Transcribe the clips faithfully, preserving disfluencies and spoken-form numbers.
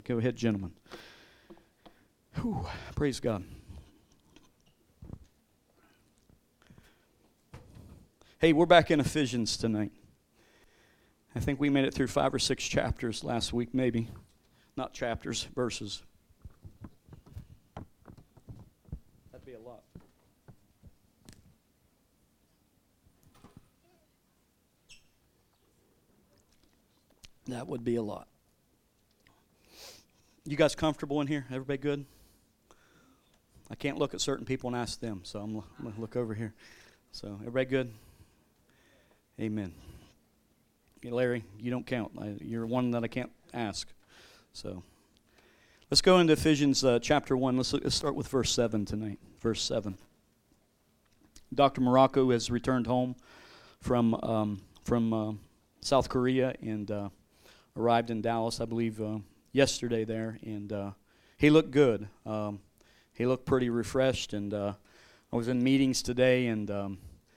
Go ahead, gentlemen. Whew, praise God. Hey, we're back in Ephesians tonight. I think we made it through five or six chapters last week, maybe. Not chapters, verses. That'd be a lot. That would be a lot. You guys comfortable in here? Everybody good? I can't look at certain people and ask them, so I'm going to look over here. So, everybody good? Amen. Hey, Larry, you don't count. I, you're one that I can't ask. So, let's go into Ephesians uh, chapter one. Let's, let's start with verse seven tonight. Verse seven. Doctor Morocco has returned home from um, from uh, South Korea and uh, arrived in Dallas, I believe, uh, yesterday there, and uh, he looked good. Um, he looked pretty refreshed, and uh, I was in meetings today, and um,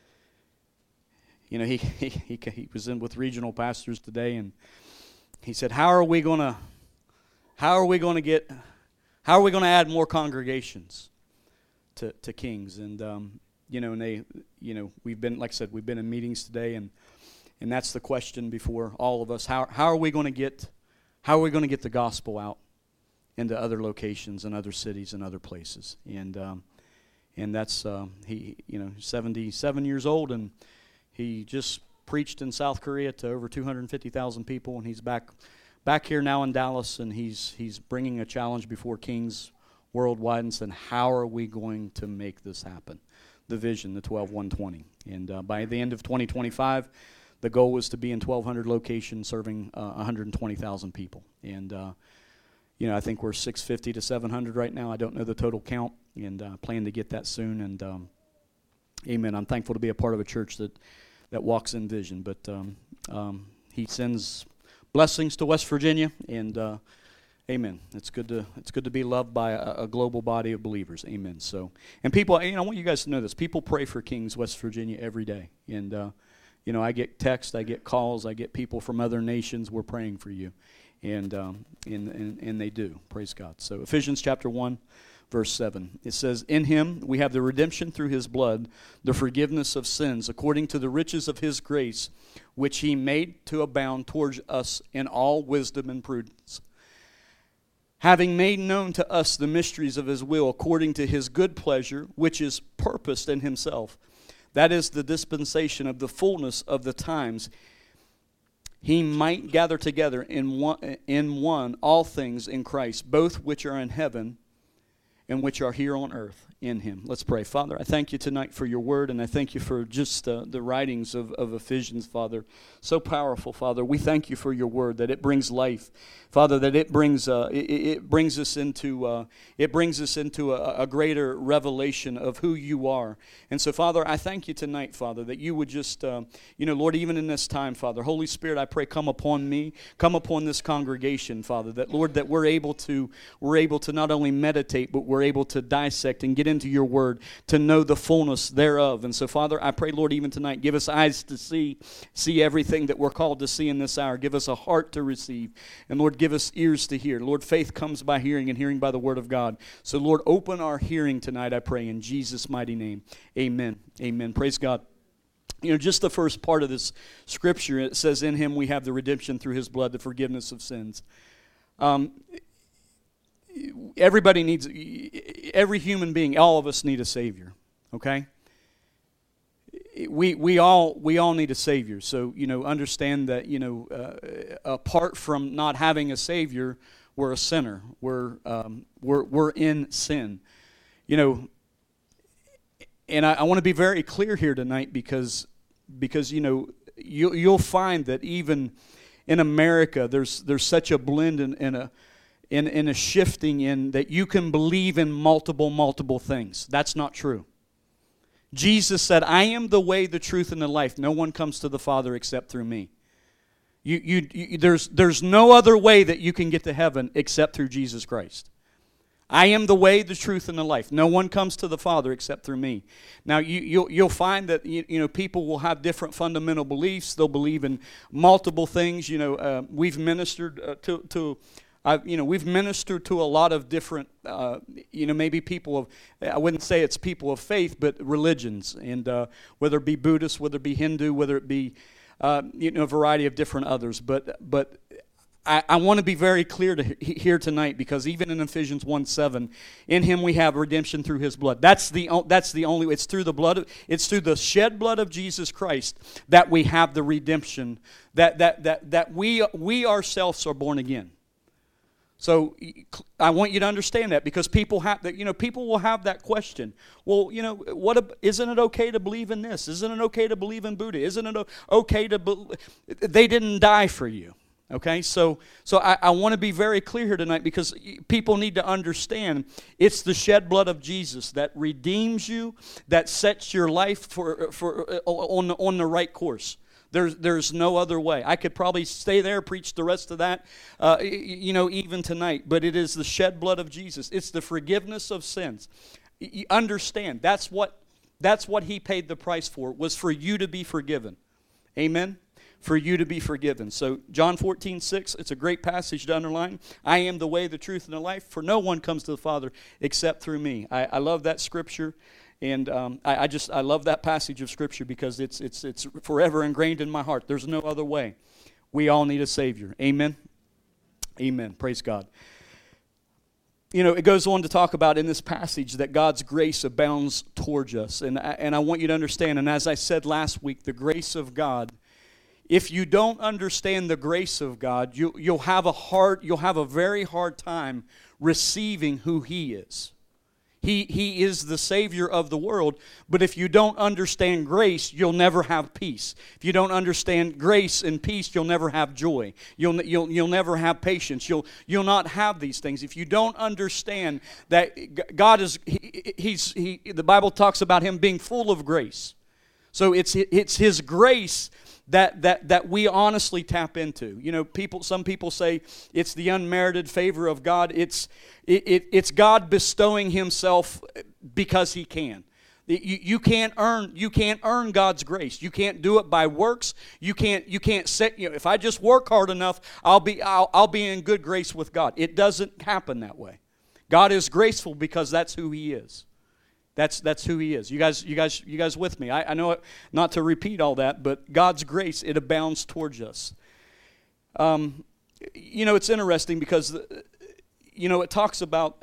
you know, he, he he he was in with regional pastors today, and he said, "How are we gonna, how are we gonna get, how are we gonna add more congregations to to Kings?" And um, you know, and they, you know, we've been, like I said, we've been in meetings today, and and that's the question before all of us: how how are we going to get How are we going to get the gospel out into other locations and other cities and other places? And um, and that's uh, he, you know, seventy-seven years old, and he just preached in South Korea to over two hundred fifty thousand people, and he's back back here now in Dallas, and he's he's bringing a challenge before Kings worldwide and saying, how are we going to make this happen? The vision, the twelve one twenty, and uh, by the end of twenty twenty-five. The goal was to be in twelve hundred locations serving uh, one hundred twenty thousand people. And, uh, you know, I think we're six fifty to seven hundred right now. I don't know the total count, and uh, plan to get that soon. And, um, amen, I'm thankful to be a part of a church that, that walks in vision. But um, um, he sends blessings to West Virginia, and, uh, amen. It's good to it's good to be loved by a, a global body of believers. Amen. So, and people, you know, I want you guys to know this. People pray for Kings, West Virginia every day. And, uh, You know, I get texts, I get calls, I get people from other nations, we're praying for you. And, um, and, and, and they do, praise God. So Ephesians chapter one, verse seven. It says, "In him we have the redemption through his blood, the forgiveness of sins, according to the riches of his grace, which he made to abound towards us in all wisdom and prudence. Having made known to us the mysteries of his will, according to his good pleasure, which is purposed in himself. That is the dispensation of the fullness of the times. He might gather together in one, in one all things in Christ, both which are in heaven and which are here on earth in him." Let's pray. Father, I thank you tonight for your word, and I thank you for just uh, the writings of, of Ephesians, Father. So powerful, Father. We thank you for your word, that it brings life. Father, that it brings uh, it, it brings us into uh, it brings us into a, a greater revelation of who you are. And so, Father, I thank you tonight, Father, that you would just, uh, you know, Lord, even in this time, Father, Holy Spirit, I pray, come upon me, come upon this congregation, Father, that, Lord, that we're able to we're able to not only meditate, but we're able to dissect and get into your word, to know the fullness thereof. And so, Father, I pray, Lord, even tonight, give us eyes to see, see everything that we're called to see in this hour. Give us a heart to receive. And, Lord, give us ears to hear. Lord, faith comes by hearing, and hearing by the word of God. So, Lord, open our hearing tonight, I pray, in Jesus' mighty name. Amen. Amen. Praise God. You know, just the first part of this scripture, it says, "In him we have the redemption through his blood, the forgiveness of sins." Um, everybody needs, every human being, all of us need a Savior, okay? We we all we all need a Savior. So, you know, understand that, you know, uh, apart from not having a Savior, we're a sinner. We're um, we're we're in sin. You know, and I, I want to be very clear here tonight, because because you know you you'll find that even in America, there's there's such a blend and, and a in in a shifting in that you can believe in multiple multiple things. That's not true. Jesus said, "I am the way, the truth, and the life. No one comes to the Father except through me." You, you, you, there's, there's no other way that you can get to heaven except through Jesus Christ. I am the way, the truth, and the life. No one comes to the Father except through me. Now, you, you'll, you'll find that you, you know people will have different fundamental beliefs. They'll believe in multiple things. You know, uh, we've ministered uh, to, to I've, you know, we've ministered to a lot of different, uh, you know, maybe people of, I wouldn't say it's people of faith, but religions, and uh, whether it be Buddhist, whether it be Hindu, whether it be, uh, you know, a variety of different others. But but I, I want to be very clear to he- here tonight, because even in Ephesians one seven, in Him we have redemption through His blood. That's the o- that's the only. It's through the blood. Of, it's through the shed blood of Jesus Christ that we have the redemption. That that that that we we ourselves are born again. So I want you to understand that, because people have that, you know, people will have that question. Well, you know, what ab- isn't it okay to believe in this? Isn't it okay to believe in Buddha? Isn't it o- okay to be- they didn't die for you? Okay, so so I, I want to be very clear here tonight, because people need to understand it's the shed blood of Jesus that redeems you, that sets your life for for uh, on the, on the right course. There's, there's no other way. I could probably stay there, preach the rest of that, uh, you know, even tonight. But it is the shed blood of Jesus. It's the forgiveness of sins. You understand, that's what, that's what He paid the price for, was for you to be forgiven. Amen? For you to be forgiven. So John fourteen six, it's a great passage to underline. I am the way, the truth, and the life. For no one comes to the Father except through me. I, I love that scripture. And um, I, I just I love that passage of Scripture, because it's it's it's forever ingrained in my heart. There's no other way. We all need a Savior. Amen. Amen. Praise God. You know, it goes on to talk about in this passage that God's grace abounds towards us, and I, and I want you to understand. And as I said last week, the grace of God. If you don't understand the grace of God, you you'll have a hard you'll have a very hard time receiving who He is. He, he is the Savior of the world, but if you don't understand grace, you'll never have peace. If you don't understand grace and peace, you'll never have joy. You'll, you'll, you'll never have patience. You'll, you'll not have these things. If you don't understand that God is, he, he's, he, the Bible talks about Him being full of grace. So it's, it's His grace that that that we honestly tap into. You know, people. Some people say it's the unmerited favor of God. It's it, it it's God bestowing Himself because He can. You, you can't earn you can't earn God's grace. You can't do it by works. You can't you can't set. You know, if I just work hard enough, I'll be I'll I'll be in good grace with God. It doesn't happen that way. God is graceful because that's who He is. That's that's who He is. You guys, you guys, you guys with me? I, I know it, not to repeat all that, but God's grace, it abounds towards us. Um, you know, it's interesting because, you know, it talks about,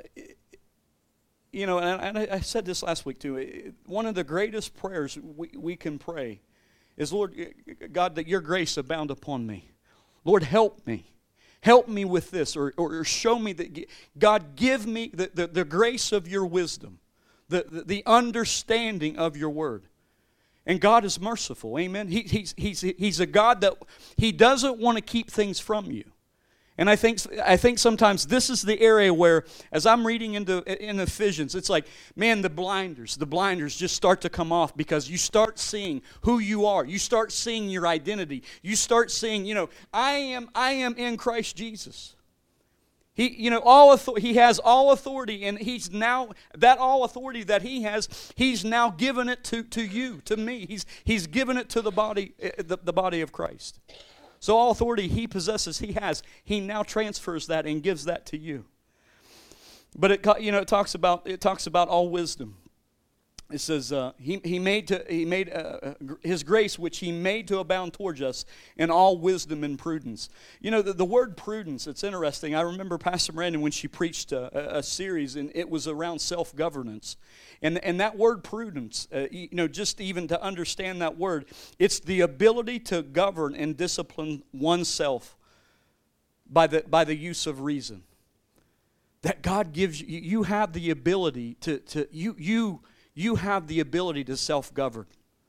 you know, and I, I said this last week too. One of the greatest prayers we, we can pray is, Lord God, that Your grace abound upon me. Lord, help me. Help me with this, or or show me that, God, give me the, the, the grace of Your wisdom. The, the, the understanding of Your word. And God is merciful, amen? He, he's, he's, he's a God that He doesn't want to keep things from you. And I think, I think sometimes this is the area where, as I'm reading into in Ephesians, it's like, man, the blinders, the blinders just start to come off, because you start seeing who you are. You start seeing your identity. You start seeing, you know, I am, I am in Christ Jesus. He, you know, all author- he has all authority, and He's now, that all authority that He has, He's now given it to, to you, to me. He's, he's given it to the body, the, the body of Christ. So all authority He possesses, He has. He now transfers that and gives that to you. But it, you know, it talks about it talks about all wisdom. It says uh, he he made to he made uh, His grace, which He made to abound towards us in all wisdom and prudence. You know, the, the word prudence, it's interesting. I remember Pastor Brandon when she preached a, a series, and it was around self-governance, and and that word prudence, uh, you know, just even to understand that word, it's the ability to govern and discipline oneself by the by the use of reason. That God gives you, you have the ability to to you you. You have the ability to self-govern.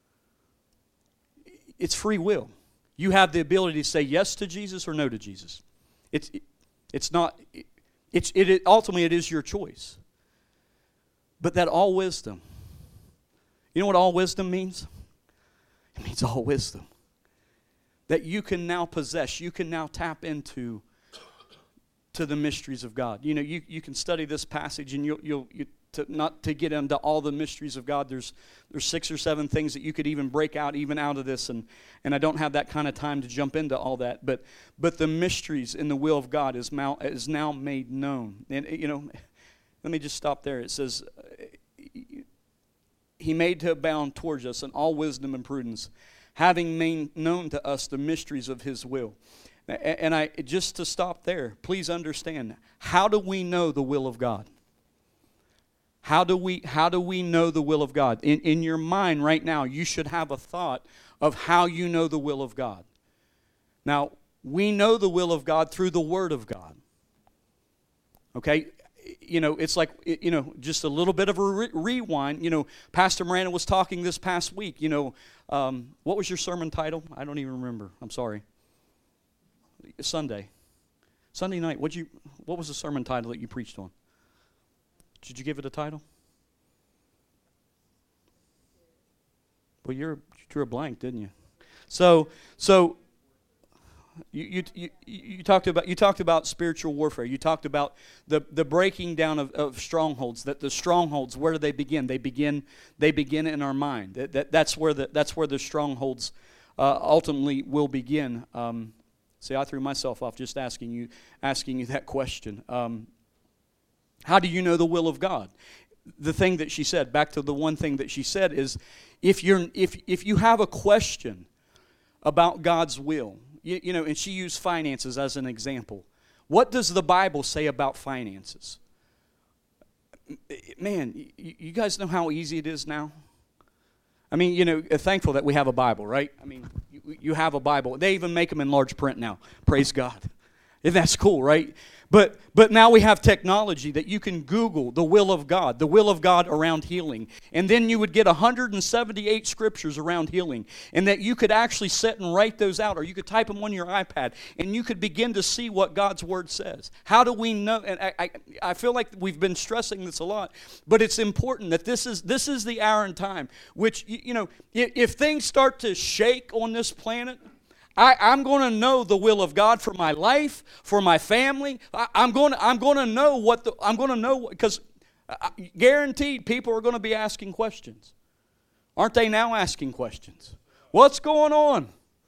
It's free will. You have the ability to say yes to Jesus or no to Jesus. It's it, it's not. It, it's it, it ultimately it is your choice. But that all wisdom. You know what all wisdom means? It means all wisdom. That you can now possess. You can now tap into to the mysteries of God. You know, you, you can study this passage and you'll, you'll you, to, not to get into all the mysteries of God. There's there's six or seven things that you could even break out even out of this, and and I don't have that kind of time to jump into all that. But but the mysteries in the will of God is now is now made known. And you know, let me just stop there. It says, He made to abound towards us in all wisdom and prudence, having made known to us the mysteries of His will. And I just to stop there, please understand, how do we know the will of God? How do we how do we know the will of God? In in your mind right now, you should have a thought of how you know the will of God. Now, we know the will of God through the Word of God. Okay? You know, it's like, you know, just a little bit of a re- rewind. You know, Pastor Miranda was talking this past week. You know, um, what was your sermon title? I don't even remember. I'm sorry. Sunday. Sunday night. What'd you, what was the sermon title that you preached on? Did you give it a title? Well, you're, you drew a blank, didn't you? So, so you, you you you talked about you talked about spiritual warfare. You talked about the, the breaking down of, of strongholds. That the strongholds, where do they begin? They begin they begin in our mind. That, that that's where the that's where the strongholds uh, ultimately will begin. Um, see, I threw myself off just asking you asking you that question. Um, How do you know the will of God? The thing that she said, back to the one thing that she said, is if you're if if you have a question about God's will, you, you know, and she used finances as an example. What does the Bible say about finances? Man, you, you guys know how easy it is now? I mean, you know, thankful that we have a Bible, right? I mean, you, you have a Bible. They even make them in large print now. Praise God. And that's cool, right? But but now we have technology that you can Google the will of God, the will of God around healing. And then you would get one hundred seventy-eight scriptures around healing. And that you could actually sit and write those out, or you could type them on your iPad, and you could begin to see what God's Word says. How do we know? And I, I, I feel like we've been stressing this a lot, but it's important that this is this is the hour and time, which, you know, if things start to shake on this planet, I, I'm going to know the will of God for my life, for my family. I, I'm going to I'm going to know what the I'm going to know, because guaranteed people are going to be asking questions. Aren't they now asking questions? What's going on?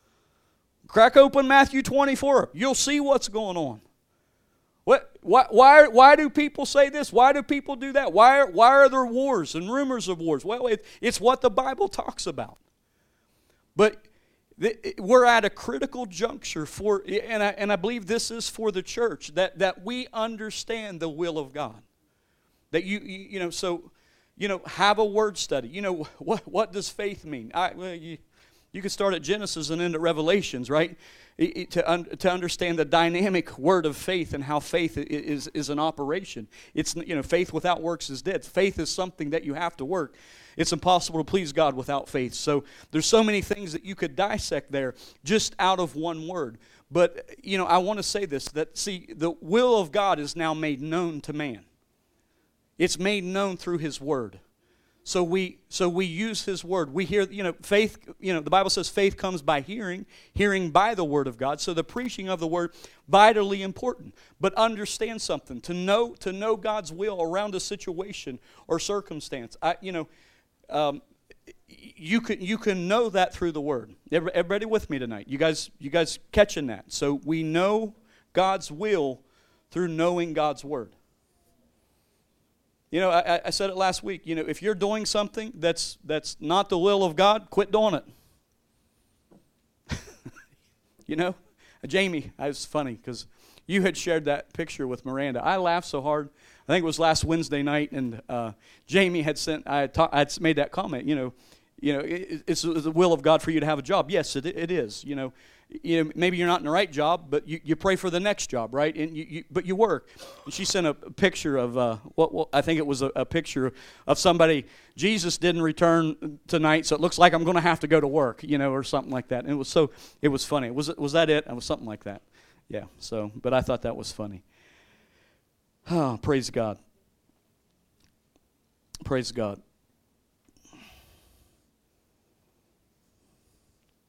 Crack open Matthew twenty-four. You'll see what's going on. What why why why do people say this? Why do people do that? Why are, why are there wars and rumors of wars? Well, it, it's what the Bible talks about. But we're at a critical juncture for, and I, and I believe this is for the church, that, that we understand the will of God. That you, you, you know, so, you know, have a word study. You know, what, what does faith mean? I, well, you, you could start at Genesis and end at Revelations, right? It, it, to, un, to understand the dynamic word of faith and how faith is, is an operation. It's, you know, faith without works is dead. Faith is something that you have to work. It's impossible to please God without faith. So there's so many things that you could dissect there just out of one word. But, you know, I want to say this, that, see, the will of God is now made known to man. It's made known through His Word. So we so we use His Word. We hear, you know, faith, you know, the Bible says faith comes by hearing, hearing by the Word of God. So the preaching of the Word, vitally important. But understand something, to know to know God's will around a situation or circumstance. I, you know, um, you can you can know that through the Word. Everybody with me tonight? You guys you guys catching that? So we know God's will through knowing God's Word. You know, I, I said it last week. You know, if you're doing something that's that's not the will of God, quit doing it. You know, Jamie, it was funny because you had shared that picture with Miranda. I laughed so hard. I think it was last Wednesday night, and uh, Jamie had sent. I had, ta- I had made that comment. You know, you know, it, it's the will of God for you to have a job. Yes, it it is. You know. You know, maybe you're not in the right job, but you, you pray for the next job, right? And you, you but you work. And she sent a picture of uh, what, what I think it was a, a picture of somebody. Jesus didn't return tonight, so it looks like I'm going to have to go to work, you know, or something like that. And it was so it was funny. Was it was that it? It was something like that. Yeah. So, but I thought that was funny. Oh, praise God. Praise God.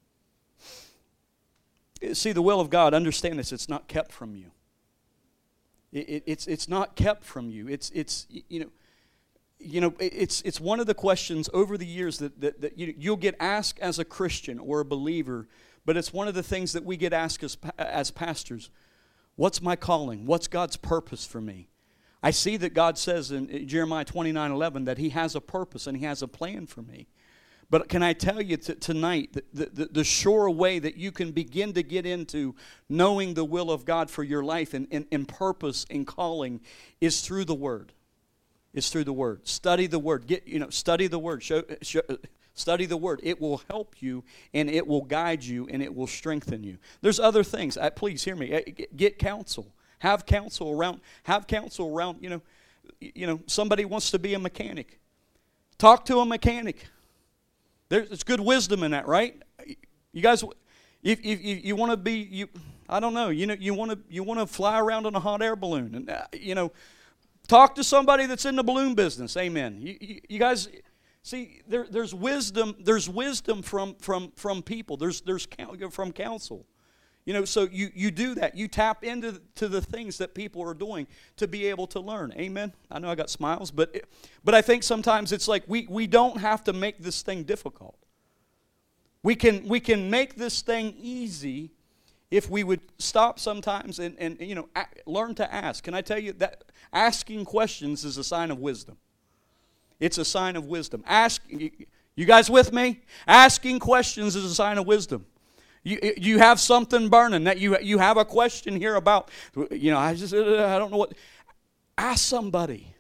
See, the will of God, understand this, it's not kept from you. It, it, it's it's not kept from you. It's it's you know, you know it's it's one of the questions over the years that that, that you, you'll get asked as a Christian or a believer, but it's one of the things that we get asked as as pastors. What's my calling? What's God's purpose for me? I see that God says in Jeremiah twenty-nine eleven that He has a purpose and He has a plan for me. But can I tell you t- tonight that the, the, the sure way that you can begin to get into knowing the will of God for your life and, and, and purpose and calling is through the Word. It's through the Word. Study the Word. Get you know. Study the Word. Show, show, study the Word. It will help you and it will guide you and it will strengthen you. There's other things. I, please hear me. Get counsel. Have counsel around. Have counsel around. You know. You know. Somebody wants to be a mechanic. Talk to a mechanic. There's good wisdom in that, right? You guys, if, if, if you want to be, you, I don't know, you know, you want to you want to fly around in a hot air balloon, and uh, you know, talk to somebody that's in the balloon business. Amen. You, you, you guys, see, there, there's wisdom. There's wisdom from from from people. There's there's from counsel. You know, so you, you do that. You tap into to the things that people are doing to be able to learn. Amen? I know I got smiles, but but I think sometimes it's like we, we don't have to make this thing difficult. We can we can make this thing easy if we would stop sometimes and, and you know, a, learn to ask. Can I tell you that asking questions is a sign of wisdom? It's a sign of wisdom. Ask, you guys with me? Asking questions is a sign of wisdom. You you have something burning that you you have a question here about. You know, I just I don't know what. Ask somebody.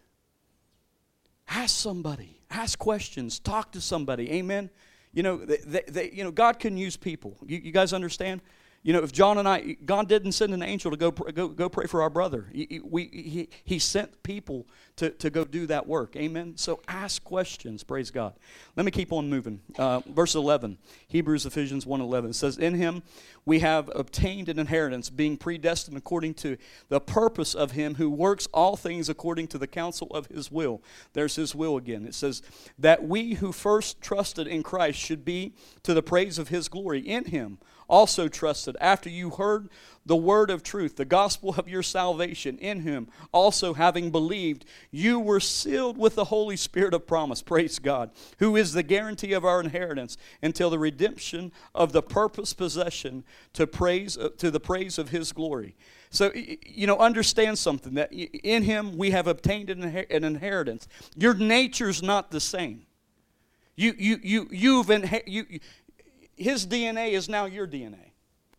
Ask somebody. Ask questions. Talk to somebody. Amen. You know, they, they, they you know God can use people. You, you guys understand? You know, if John and I, God didn't send an angel to go go, go pray for our brother. He, we, he, he sent people to, to go do that work. Amen? So ask questions. Praise God. Let me keep on moving. Uh, verse eleven, Hebrews, Ephesians one eleven. It says, in Him we have obtained an inheritance, being predestined according to the purpose of Him who works all things according to the counsel of His will. There's His will again. It says, that we who first trusted in Christ should be to the praise of His glory. In Him also trusted, after you heard the word of truth, the gospel of your salvation, in Him also having believed, you were sealed with the Holy Spirit of promise, praise God, who is the guarantee of our inheritance until the redemption of the purposed possession to praise uh, to the praise of His glory. So, you know, understand something, that in Him we have obtained an, inher- an inheritance. Your nature's not the same. You you you you've inher- you. you His D N A is now your D N A.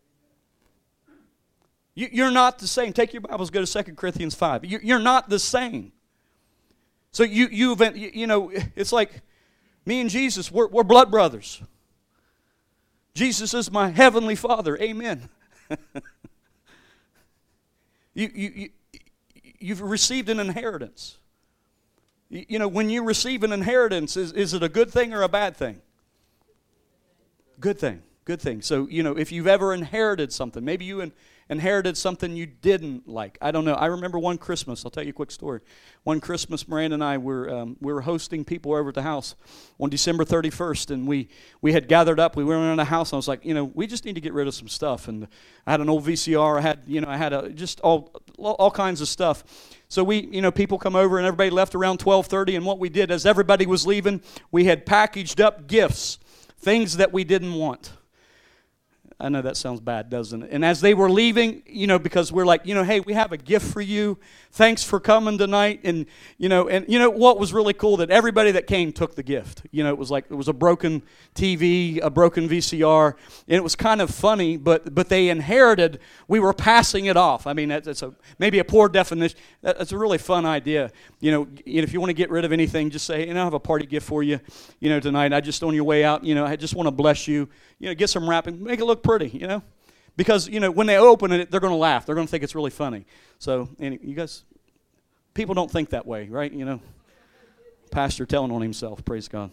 You, you're not the same. Take your Bibles, go to Second Corinthians five. You, you're not the same. So you, you've, you, you know, it's like me and Jesus, we're, we're blood brothers. Jesus is my heavenly Father. Amen. you, you, you, you've received an inheritance. You, you know, when you receive an inheritance, is, is it a good thing or a bad thing? Good thing, good thing. So, you know, if you've ever inherited something, maybe you in, inherited something you didn't like. I don't know. I remember one Christmas. I'll tell you a quick story. One Christmas, Miranda and I were um, we were hosting people over at the house on December thirty-first, and we we had gathered up. We went around the house, and I was like, you know, we just need to get rid of some stuff. And I had an old V C R. I had, you know, I had a, just all all kinds of stuff. So we, you know, people come over, and everybody left around twelve thirty. And what we did, as everybody was leaving, we had packaged up gifts. Things that we didn't want. I know that sounds bad, doesn't it? And as they were leaving, you know, because we're like, you know, hey, we have a gift for you. Thanks for coming tonight. And, you know, and you know what was really cool? That everybody that came took the gift. You know, it was like, it was a broken T V, a broken V C R. And it was kind of funny, but but they inherited, we were passing it off. I mean, that's, that's a maybe a poor definition. That's a really fun idea. You know, if you want to get rid of anything, just say, you know, I have a party gift for you, you know, tonight. I just, on your way out, you know, I just want to bless you. You know, get some wrapping, make it look pretty, you know. Because, you know, when they open it, they're going to laugh. They're going to think it's really funny. So, anyway, you guys, people don't think that way, right? You know, pastor telling on himself, praise God.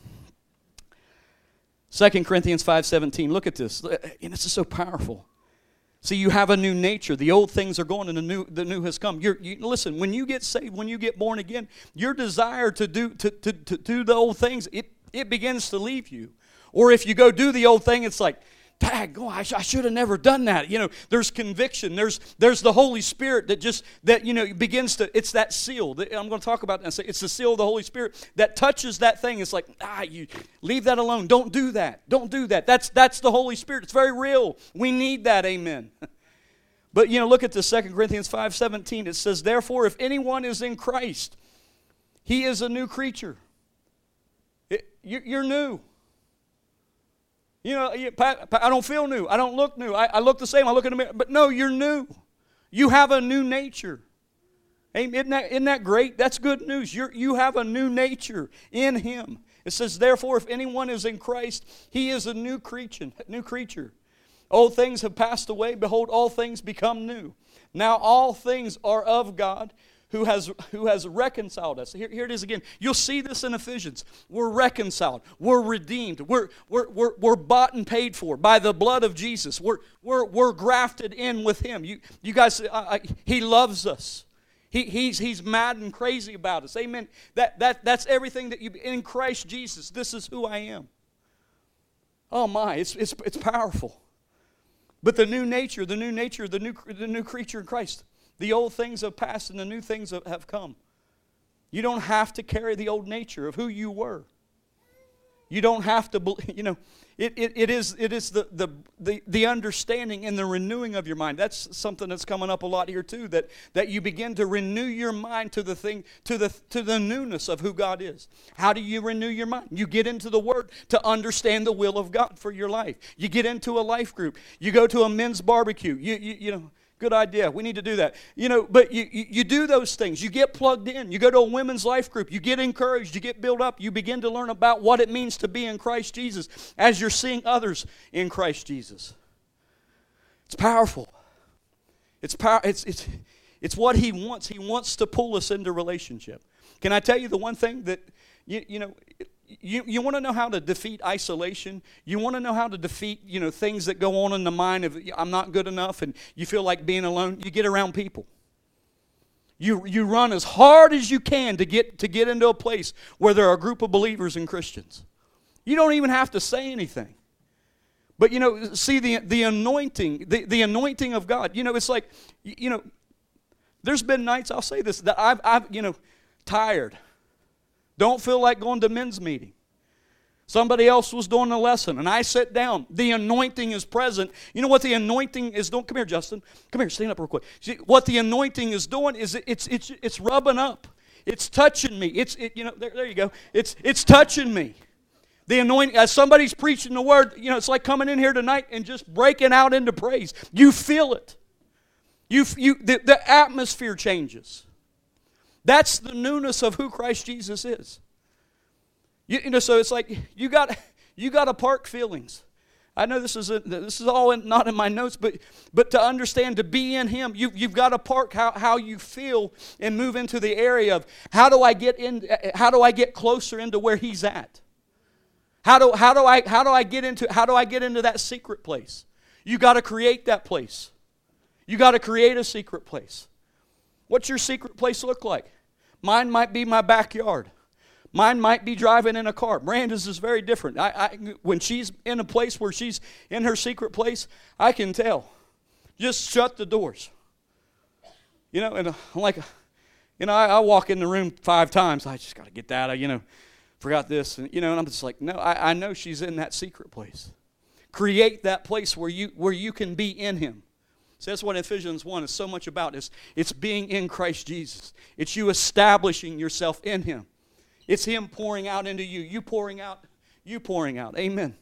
Second Corinthians five seventeen, look at this. And this is so powerful. See, you have a new nature. The old things are gone and the new the new has come. You're, you, listen, when you get saved, when you get born again, your desire to do to, to, to do the old things, it, it begins to leave you. Or if you go do the old thing, it's like, Dang, oh, I, sh- I should have never done that. You know, there's conviction. There's there's the Holy Spirit that just, that, you know, begins to, it's that seal. That I'm going to talk about that and say it's the seal of the Holy Spirit that touches that thing. It's like, ah, you leave that alone. Don't do that. Don't do that. That's, that's the Holy Spirit. It's very real. We need that, amen. But, you know, look at the Second Corinthians five seventeen. It says, therefore, if anyone is in Christ, he is a new creature. It, you, you're new. You know, you, Pat, Pat, I don't feel new. I don't look new. I, I look the same. I look in the mirror. But no, you're new. You have a new nature. Amen. Isn't that, isn't that great? That's good news. You're, you have a new nature in Him. It says, therefore, if anyone is in Christ, he is a new creature. New creature. Old things have passed away. Behold, all things become new. Now all things are of God, who has who has reconciled us. Here, here it is again. You'll see this in ephesians. We're reconciled. We're redeemed. We're, we're, we're, we're bought and paid for by the blood of Jesus. We're, we're, we're grafted in with Him. You, you guys, I, I, He loves us. He, he's, he's mad and crazy about us. Amen. That, that, that's everything that you, in Christ Jesus, this is who I am. Oh my, it's, it's, it's powerful. But the new nature, the new nature, the new, the new creature in Christ, the old things have passed and the new things have, have come. You don't have to carry the old nature of who you were. You don't have to, you know, it, it, it is, it is the, the, the, the understanding and the renewing of your mind. That's something that's coming up a lot here too, that, that you begin to renew your mind to the thing, to the, to the newness of who God is. How do you renew your mind? You get into the Word to understand the will of God for your life. You get into a life group. You go to a men's barbecue. You, you, you know, good idea. We need to do that. You know, but you, you, you do those things. You get plugged in. You go to a women's life group. You get encouraged. You get built up. You begin to learn about what it means to be in Christ Jesus as you're seeing others in Christ Jesus. It's powerful. It's power. It's it's it's what He wants. He wants to pull us into relationship. Can I tell you the one thing that you you know? You, you want to know how to defeat isolation? You want to know how to defeat, you know, things that go on in the mind of, I'm not good enough, and you feel like being alone? You get around people. You, you run as hard as you can to get, to get into a place where there are a group of believers and Christians. You don't even have to say anything. But, you know, see the, the anointing, the, the anointing of God. You know, it's like, you know, there's been nights, I'll say this, that I've, I've you know, tired. Don't feel like going to men's meeting. Somebody else was doing a lesson, and I sit down. The anointing is present. You know what the anointing is doing? Come here, Justin. Come here, stand up real quick. See, what the anointing is doing is it, it's it's it's rubbing up. It's touching me. It's it, you know there, there you go. It's it's touching me. The anointing, as somebody's preaching the word, you know, it's like coming in here tonight and just breaking out into praise. You feel it. You you the, the atmosphere changes. That's the newness of who Christ Jesus is. You, you know, so it's like you got you got to park feelings. I know this is a, this is all in, not in my notes, but but to understand, to be in Him, you you've got to park how, how you feel and move into the area of how do I get in? How do I get closer into where He's at? How do how do I how do I get into how do I get into that secret place? You got to create that place. You got to create a secret place. What's your secret place look like? Mine might be my backyard. Mine might be driving in a car. Miranda's is very different. I, I, when she's in a place where she's in her secret place, I can tell. Just shut the doors. You know, and I'm like, you know, I, I walk in the room five times. I just got to get that. I, you know, forgot this. And, you know, and I'm just like, no, I, I know she's in that secret place. Create that place where you where you can be in Him. So that's what Ephesians one is so much about. It's, it's being in Christ Jesus. It's you establishing yourself in Him. It's Him pouring out into you. You pouring out. You pouring out. Amen.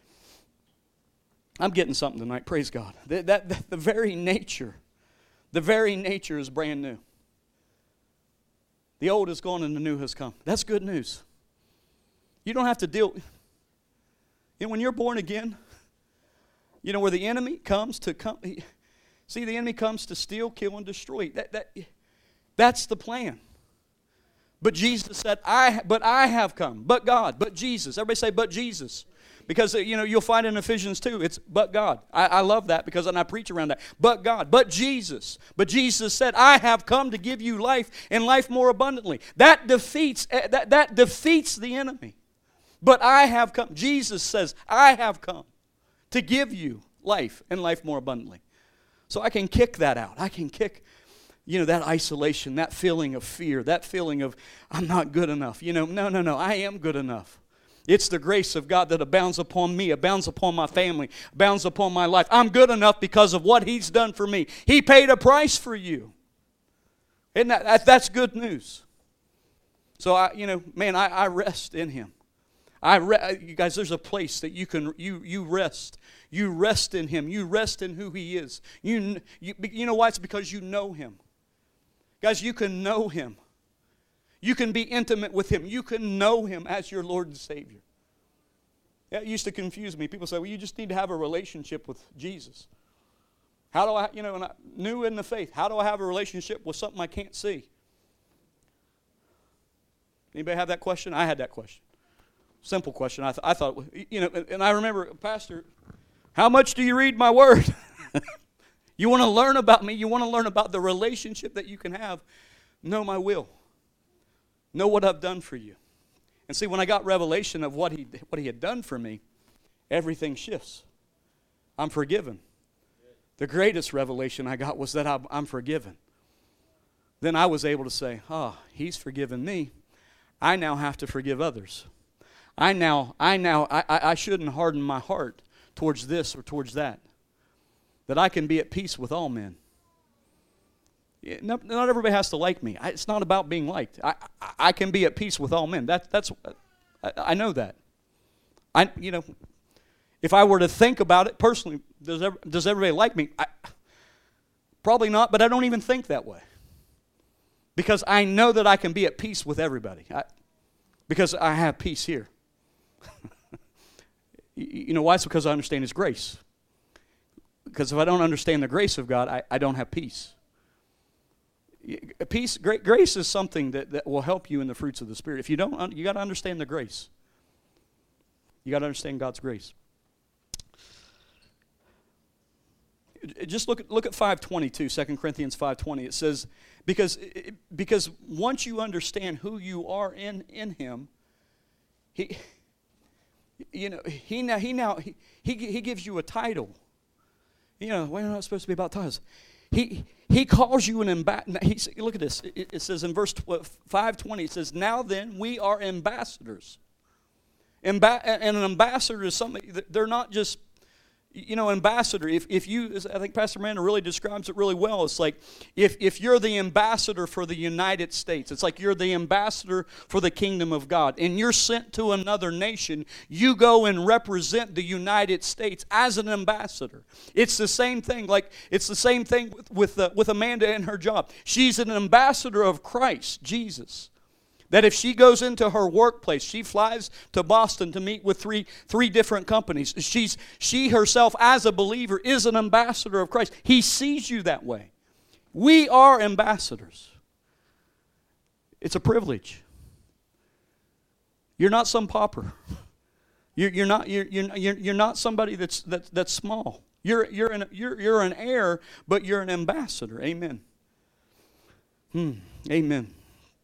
I'm getting something tonight. Praise God. That, that, that, the very nature, the very nature is brand new. The old is gone and the new has come. That's good news. You don't have to deal. You know, when you're born again, you know, where the enemy comes to come. He, See, the enemy comes to steal, kill, and destroy. That, that, that's the plan. But Jesus said, I, but I have come. But God, but Jesus. Everybody say, but Jesus. Because, you know, you'll find in Ephesians two, it's but God. I, I love that because then I preach around that. But God, but Jesus. But Jesus said, I have come to give you life and life more abundantly. That defeats, that, that defeats the enemy. But I have come. Jesus says, I have come to give you life and life more abundantly. So I can kick that out. I can kick, you know, that isolation, that feeling of fear, that feeling of I'm not good enough. You know, no, no, no, I am good enough. It's the grace of God that abounds upon me, abounds upon my family, abounds upon my life. I'm good enough because of what He's done for me. He paid a price for you. Isn't that, that that's good news? So I, you know, man, I, I rest in Him. I, re- you guys, there's a place that you can you you rest. You rest in Him. You rest in who He is. You you, you know why? It's because you know Him. Guys, you can know Him. You can be intimate with Him. You can know Him as your Lord and Savior. That used to confuse me. People say, well, you just need to have a relationship with Jesus. How do I, you know, and I, new in the faith, how do I have a relationship with something I can't see? Anybody have that question? I had that question. Simple question. I, th- I thought, you know, and, and I remember, Pastor, how much do you read my word? You want to learn about me? You want to learn about the relationship that you can have? Know my will. Know what I've done for you. And see, when I got revelation of what he, what he had done for me, everything shifts. I'm forgiven. The greatest revelation I got was that I'm, I'm forgiven. Then I was able to say, oh, He's forgiven me. I now have to forgive others. I now, I now, I, I shouldn't harden my heart towards this or towards that. That I can be at peace with all men. Not, not everybody has to like me. I, it's not about being liked. I, I, I can be at peace with all men. That, that's, I, I know that. I, you know, if I were to think about it personally, does, ever, does everybody like me? I, probably not, but I don't even think that way. Because I know that I can be at peace with everybody. I, because I have peace here. You know why? It's because I understand His grace. Because if I don't understand the grace of God, I, I don't have peace. Peace, great grace is something that, that will help you in the fruits of the Spirit. If you don't, you got to understand the grace. You got to understand God's grace. Just look at look at five twenty-two, Second Corinthians five twenty. It says, because because once you understand who you are in in Him, He, you know, He now He now He He, he gives you a title. You know, we're not supposed to be about titles. He He calls you an ambassador. Look at this. It, it says in verse five twenty, it says, now then, we are ambassadors. Amba- and an ambassador is something, they're not just, you know, ambassador. If if you, I think Pastor Miranda really describes it really well. It's like if, if you're the ambassador for the United States, it's like you're the ambassador for the kingdom of God, and you're sent to another nation, you go and represent the United States as an ambassador. It's the same thing. Like it's the same thing with with, uh, with Amanda and her job. She's an ambassador of Christ Jesus. That if she goes into her workplace, she flies to Boston to meet with three three different companies. She's she herself, as a believer, is an ambassador of Christ. He sees you that way. We are ambassadors. It's a privilege. You're not some pauper. You're, you're not you're, you're you're not somebody that's that's that's small. You're you're an you're you're an heir, but you're an ambassador. Amen. Hmm. Amen.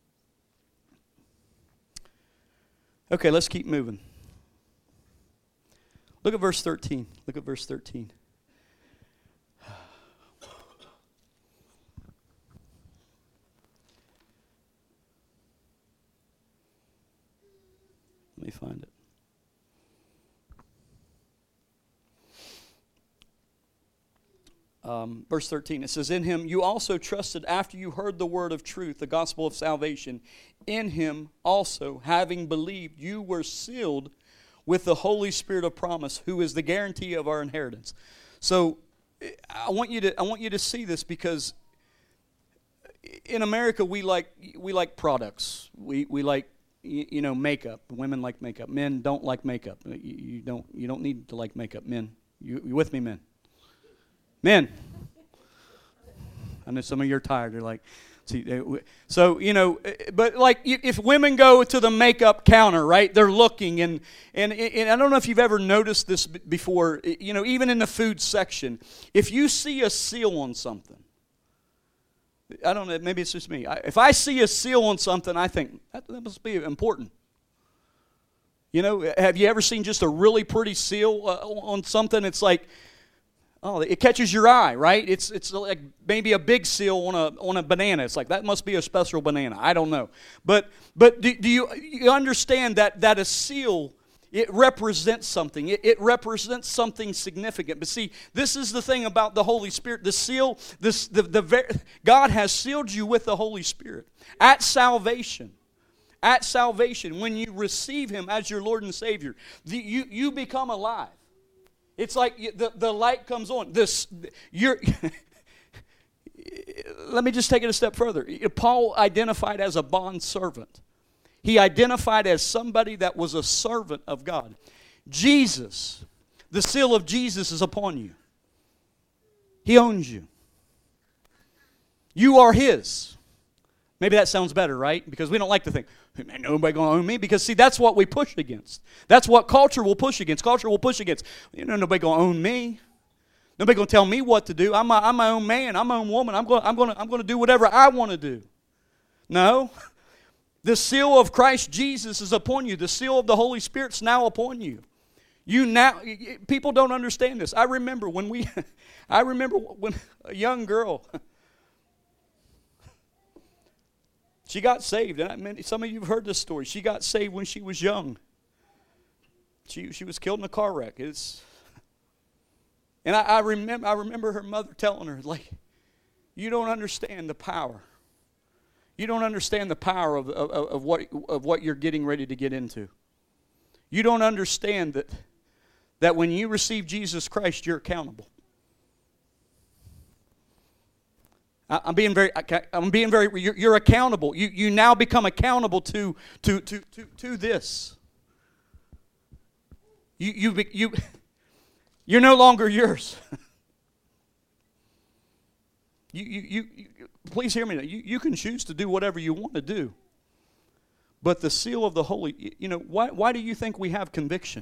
Okay, let's keep moving. Look at verse thirteen. Look at verse thirteen. Let me find it. Um, verse thirteen, it says, in Him you also trusted after you heard the word of truth, the gospel of salvation. In Him also, having believed, you were sealed with the Holy Spirit of promise, who is the guarantee of our inheritance. So I want you to I want you to see this, because in America we like we like products. We we like you know makeup. Women like makeup. Men don't like makeup. You, you don't you don't need to like makeup. Men, you, you with me, men? Men. I know some of you are tired. You're like, see, so, you know, but like if women go to the makeup counter, right, they're looking, and, and, and I don't know if you've ever noticed this before, you know, even in the food section, if you see a seal on something, I don't know, maybe it's just me. I, if I see a seal on something, I think, that, that must be important. You know, have you ever seen just a really pretty seal uh, on something? It's like, oh, it catches your eye, right? It's it's like maybe a big seal on a on a banana. It's like that must be a special banana. I don't know, but but do, do you you understand that that a seal, it represents something. It, it represents something significant. But see, this is the thing about the Holy Spirit. The seal, this the the God has sealed you with the Holy Spirit at salvation. At salvation, when you receive Him as your Lord and Savior, the, you you become alive. It's like the, the light comes on. This, you're, let me just take it a step further. Paul identified as a bond servant. He identified as somebody that was a servant of God. Jesus, the seal of Jesus is upon you. He owns you. You are His. Maybe that sounds better, right? Because we don't like to think, man, nobody going to own me. Because, see, that's what we push against. That's what culture will push against. Culture will push against, you know, nobody going to own me. Nobody going to tell me what to do. I'm my, I'm my own man. I'm my own woman. I'm going I'm going to I'm going to do whatever I want to do. No. The seal of Christ Jesus is upon you. The seal of the Holy Spirit's now upon you. You now, people don't understand this. I remember when we, I remember when a young girl, she got saved, and I mean, some of you have heard this story. She got saved when she was young. She she was killed in a car wreck. It's, and I, I remember I remember her mother telling her, like, you don't understand the power. You don't understand the power of, of, of what of what you're getting ready to get into. You don't understand that that when you receive Jesus Christ, you're accountable. I'm being very. I'm being very. You're, you're accountable. You you now become accountable to to to to to this. You you you. You're no longer yours. you, you you you. Please hear me. You you can choose to do whatever you want to do. But the seal of the Holy. You know why? Why do you think we have conviction?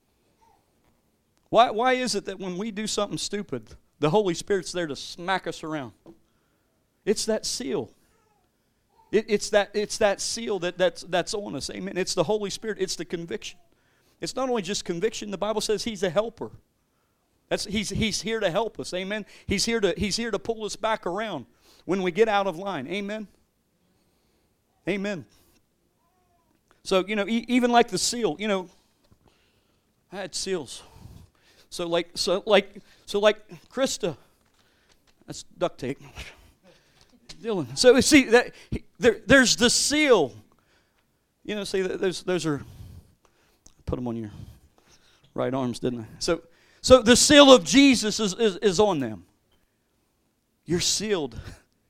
Why why is it that when we do something stupid, the Holy Spirit's there to smack us around? It's that seal. It, it's that it's that seal that, that's that's on us. Amen. It's the Holy Spirit. It's the conviction. It's not only just conviction. The Bible says He's a helper. That's He's He's here to help us. Amen. He's here to He's here to pull us back around when we get out of line. Amen. Amen. So you know, e- even like the seal. You know, I had seals. So like so like so like Krista. That's duct tape. Dylan. So see that there, there's the seal. You know, see those those are. Put them on your right arms, didn't I? So so the seal of Jesus is is, is on them. You're sealed.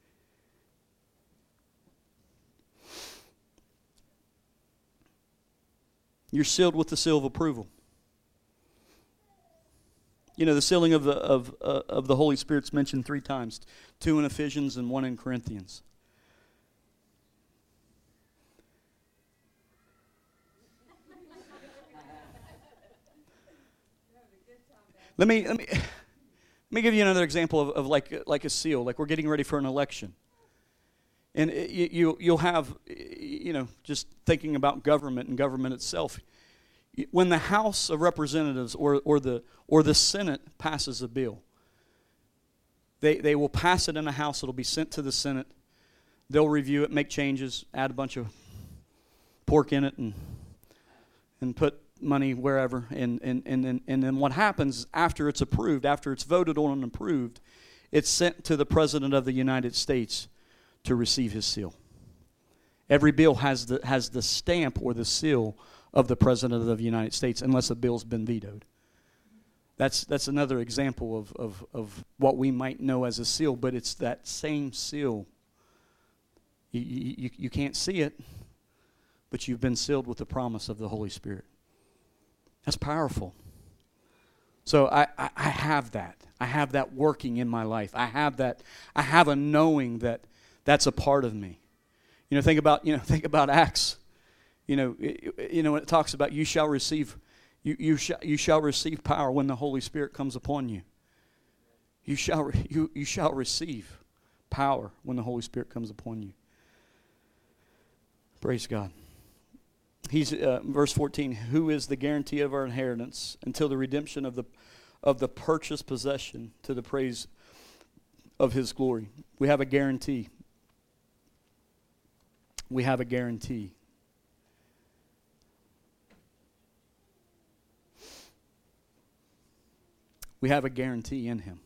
You're sealed with the seal of approval. You know, the sealing of the of uh, of the Holy Spirit's mentioned three times, two in Ephesians and one in Corinthians. let me let me let me give you another example of, of like like a seal. Like we're getting ready for an election, and it, you you'll have, you know, just thinking about government and government itself. When the House of Representatives or, or the or the Senate passes a bill, they they will pass it in the House. It'll be sent to the Senate. They'll review it, make changes, add a bunch of pork in it, and and put money wherever. And and and then and then what happens after it's approved, after it's voted on and approved, it's sent to the President of the United States to receive his seal. Every bill has the has the stamp or the seal of the President of the United States, unless a bill's been vetoed. That's that's another example of, of, of what we might know as a seal, but it's that same seal. You, you, you can't see it, but you've been sealed with the promise of the Holy Spirit. That's powerful. So I, I, I have that. I have that working in my life. I have that. I have a knowing that that's a part of me. You know, think about you know think about Acts. You know, you know when it talks about you shall receive, you you shall you shall receive power when the Holy Spirit comes upon you. You shall re, you you shall receive power when the Holy Spirit comes upon you. Praise God. he's uh, verse fourteen. Who is the guarantee of our inheritance until the redemption of the of the purchased possession to the praise of His glory? We have a guarantee. We have a guarantee. We have a guarantee in Him.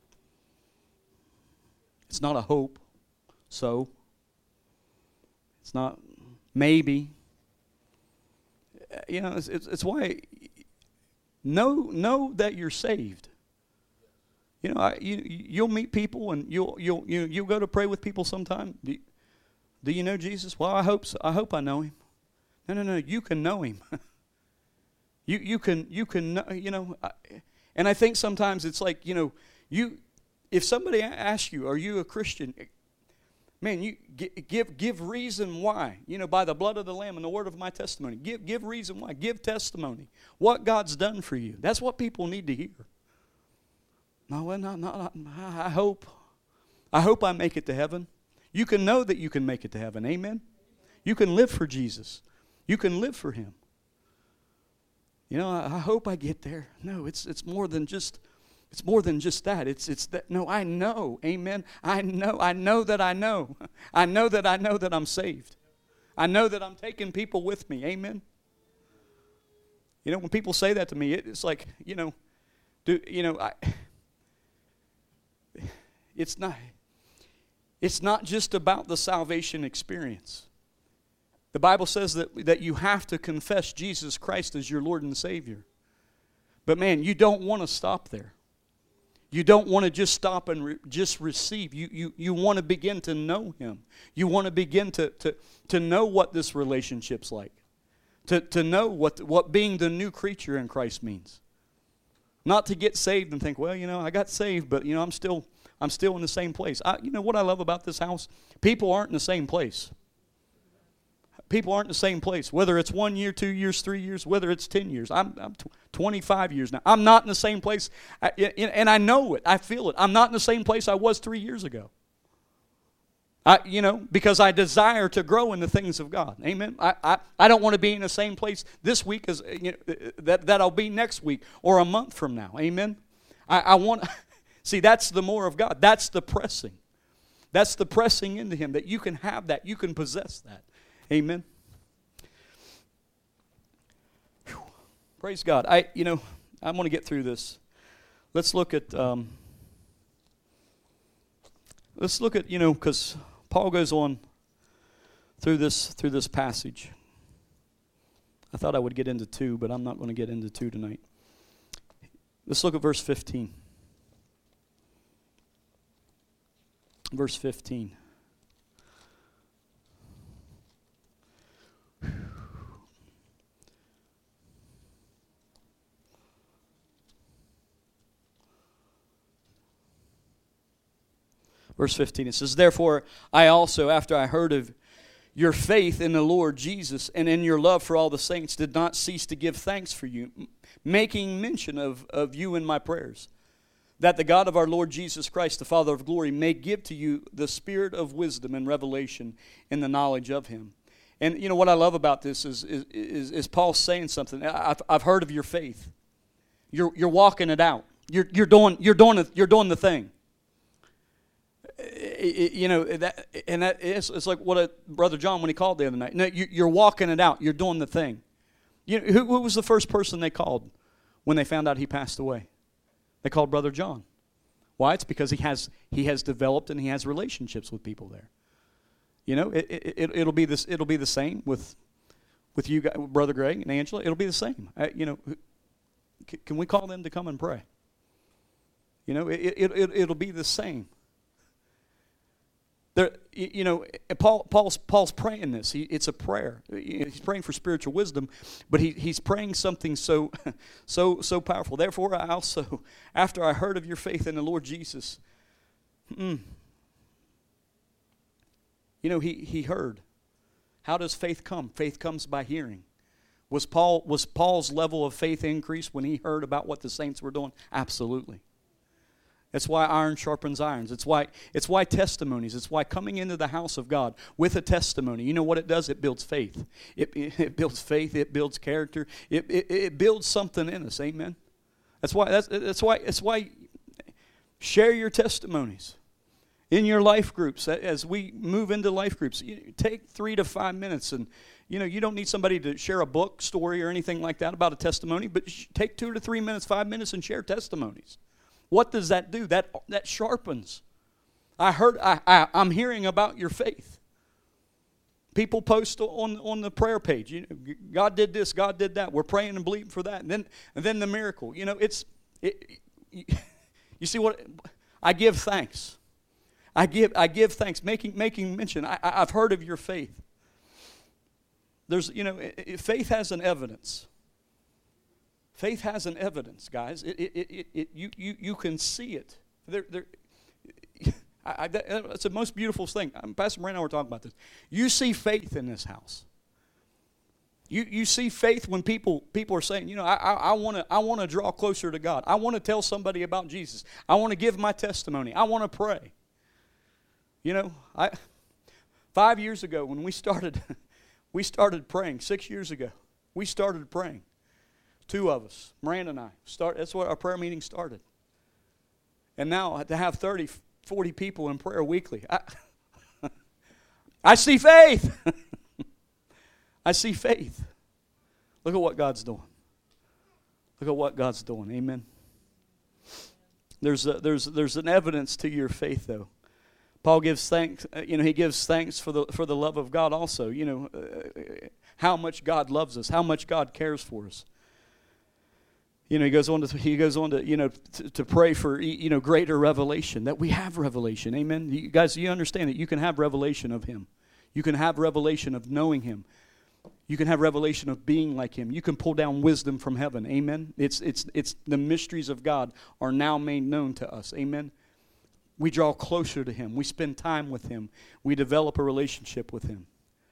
It's not a hope, so. It's not maybe. You know, it's, it's, it's why know know that you're saved. You know, I, you you'll meet people and you'll you'll you you'll go to pray with people sometime. Do you, do you know Jesus? Well, I hope so. I hope I know Him. No, no, no. You can know Him. you you can you can know, you know. I, and I think sometimes it's like, you know, you if somebody asks you, "Are you a Christian?" Man, you give give reason why. You know, by the blood of the Lamb and the word of my testimony. Give give reason why. Give testimony. What God's done for you. That's what people need to hear. No, well, not, not, not, I hope. I hope I make it to heaven. You can know that you can make it to heaven. Amen? You can live for Jesus. You can live for Him. You know, I, I hope I get there. No, it's it's more than just it's more than just that. It's it's that no, I know. Amen. I know. I know that I know. I know that I know that I'm saved. I know that I'm taking people with me. Amen. You know, when people say that to me, it, it's like, you know, do you know, I it's not it's not just about the salvation experience. The Bible says that, that you have to confess Jesus Christ as your Lord and Savior. But man, you don't want to stop there. You don't want to just stop and re- just receive. You, you, you want to begin to know Him. You want to begin to, to, to know what this relationship's like. To, to know what, what being the new creature in Christ means. Not to get saved and think, well, you know, I got saved, but, you know, I'm still, I'm still in the same place. I, you know what I love about this house? People aren't in the same place. People aren't in the same place. Whether it's one year, two years, three years, whether it's ten years. I'm, I'm twenty-five years now. I'm not in the same place. I, and I know it. I feel it. I'm not in the same place I was three years ago. I, you know, because I desire to grow in the things of God. Amen. I, I, I don't want to be in the same place this week as you know, that, that I'll be next week or a month from now. Amen. I, I want, see, that's the more of God. That's the pressing. That's the pressing into Him, that you can have that. You can possess that. Amen. Whew. Praise God. I, you know, I'm going to get through this. Let's look at, um, let's look at, you know, because Paul goes on through this through this passage. I thought I would get into two, but I'm not going to get into two tonight. Let's look at verse fifteen. Verse fifteen. Verse fifteen, it says, "Therefore I also, after I heard of your faith in the Lord Jesus and in your love for all the saints, did not cease to give thanks for you, making mention of, of you in my prayers, that the God of our Lord Jesus Christ, the Father of glory, may give to you the spirit of wisdom and revelation in the knowledge of Him." And you know what I love about this is is, is, is Paul saying something. I've, I've heard of your faith. You're you're walking it out. You're you're doing you're doing the, you're doing the thing. You know that, and that is, it's like what a, Brother John when he called the other night. No, you, you're walking it out. You're doing the thing. You know, who, who was the first person they called when they found out he passed away? They called Brother John. Why? It's because he has he has developed and he has relationships with people there. You know, it, it, it it'll be this it'll be the same with with you, Brother Greg and Angela. It'll be the same. Uh, you know, can we call them to come and pray? You know, it it, it it'll be the same. There, you know, Paul, Paul's, Paul's praying this. He, it's a prayer. He's praying for spiritual wisdom, but he, he's praying something so, so, so powerful. Therefore, I also, after I heard of your faith in the Lord Jesus, mm, you know, he, he heard. How does faith come? Faith comes by hearing. Was Paul was Paul's level of faith increased when he heard about what the saints were doing? Absolutely. That's why iron sharpens irons. It's why it's why testimonies. It's why coming into the house of God with a testimony. You know what it does? It builds faith. It, it, it builds faith. It builds character. It, it it builds something in us. Amen. That's why that's that's why that's why share your testimonies in your life groups. As we move into life groups, you take three to five minutes, and you know you don't need somebody to share a book story or anything like that about a testimony, but take two to three minutes, five minutes, and share testimonies. What does that do? That that sharpens. I heard. I, I I'm hearing about your faith. People post on on the prayer page. You know, God did this. God did that. We're praying and believing for that. And then and then the miracle. You know, it's. It, you see what? I give thanks. I give I give thanks. Making making mention. I, I've heard of your faith. There's you know, it, faith has an evidence. Faith has an evidence, guys. It, it, it, it, you, you, you can see it. There, there, I, I, that's the most beautiful thing. Pastor Brandon and I were talking about this. You see faith in this house. You, you see faith when people, people are saying, you know, I, I, I want to I want to draw closer to God. I want to tell somebody about Jesus. I want to give my testimony. I want to pray. You know, I five years ago when we started, we started praying. Six years ago, we started praying. Two of us, Miranda and I, start. That's what our prayer meeting started. And now to have thirty, forty people in prayer weekly, I, I see faith. I see faith. Look at what God's doing. Look at what God's doing. Amen. There's a, there's there's an evidence to your faith, though. Paul gives thanks. You know, he gives thanks for the for the love of God. Also, you know, uh, how much God loves us, how much God cares for us. You know, he goes on to he goes on to you know to, to pray for you know greater revelation, that we have revelation. Amen. You guys, you understand that you can have revelation of Him. You can have revelation of knowing Him. You can have revelation of being like Him. You can pull down wisdom from heaven. Amen. It's it's it's the mysteries of God are now made known to us. Amen. We draw closer to Him. We spend time with Him. We develop a relationship with Him.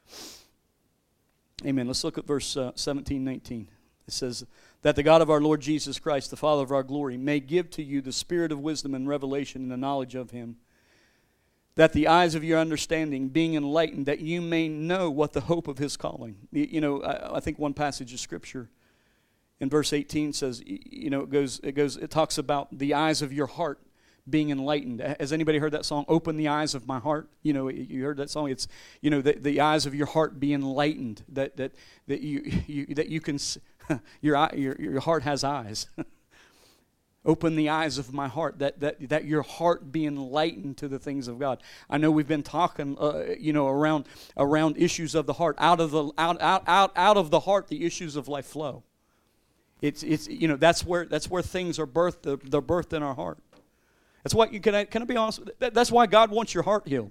Amen. Let's look at verse uh, seventeen, nineteen. It says, that the God of our Lord Jesus Christ, the Father of our glory, may give to you the spirit of wisdom and revelation and the knowledge of Him, that the eyes of your understanding being enlightened, that you may know what the hope of His calling. You know, I, I think one passage of Scripture in verse eighteen says, you know, it goes, it goes, it talks about the eyes of your heart being enlightened. Has anybody heard that song, Open the Eyes of My Heart? You know, you heard that song. It's, you know, the, the eyes of your heart be enlightened, that that that you, you that you can your eye, your your heart has eyes. Open the eyes of my heart, that that that your heart be enlightened to the things of God. I know we've been talking, uh, you know, around around issues of the heart. Out of the out out out out of the heart, the issues of life flow. It's it's you know that's where that's where things are birthed. They're, they're birthed in our heart. That's why you can I can I be honest? That, that's why God wants your heart healed.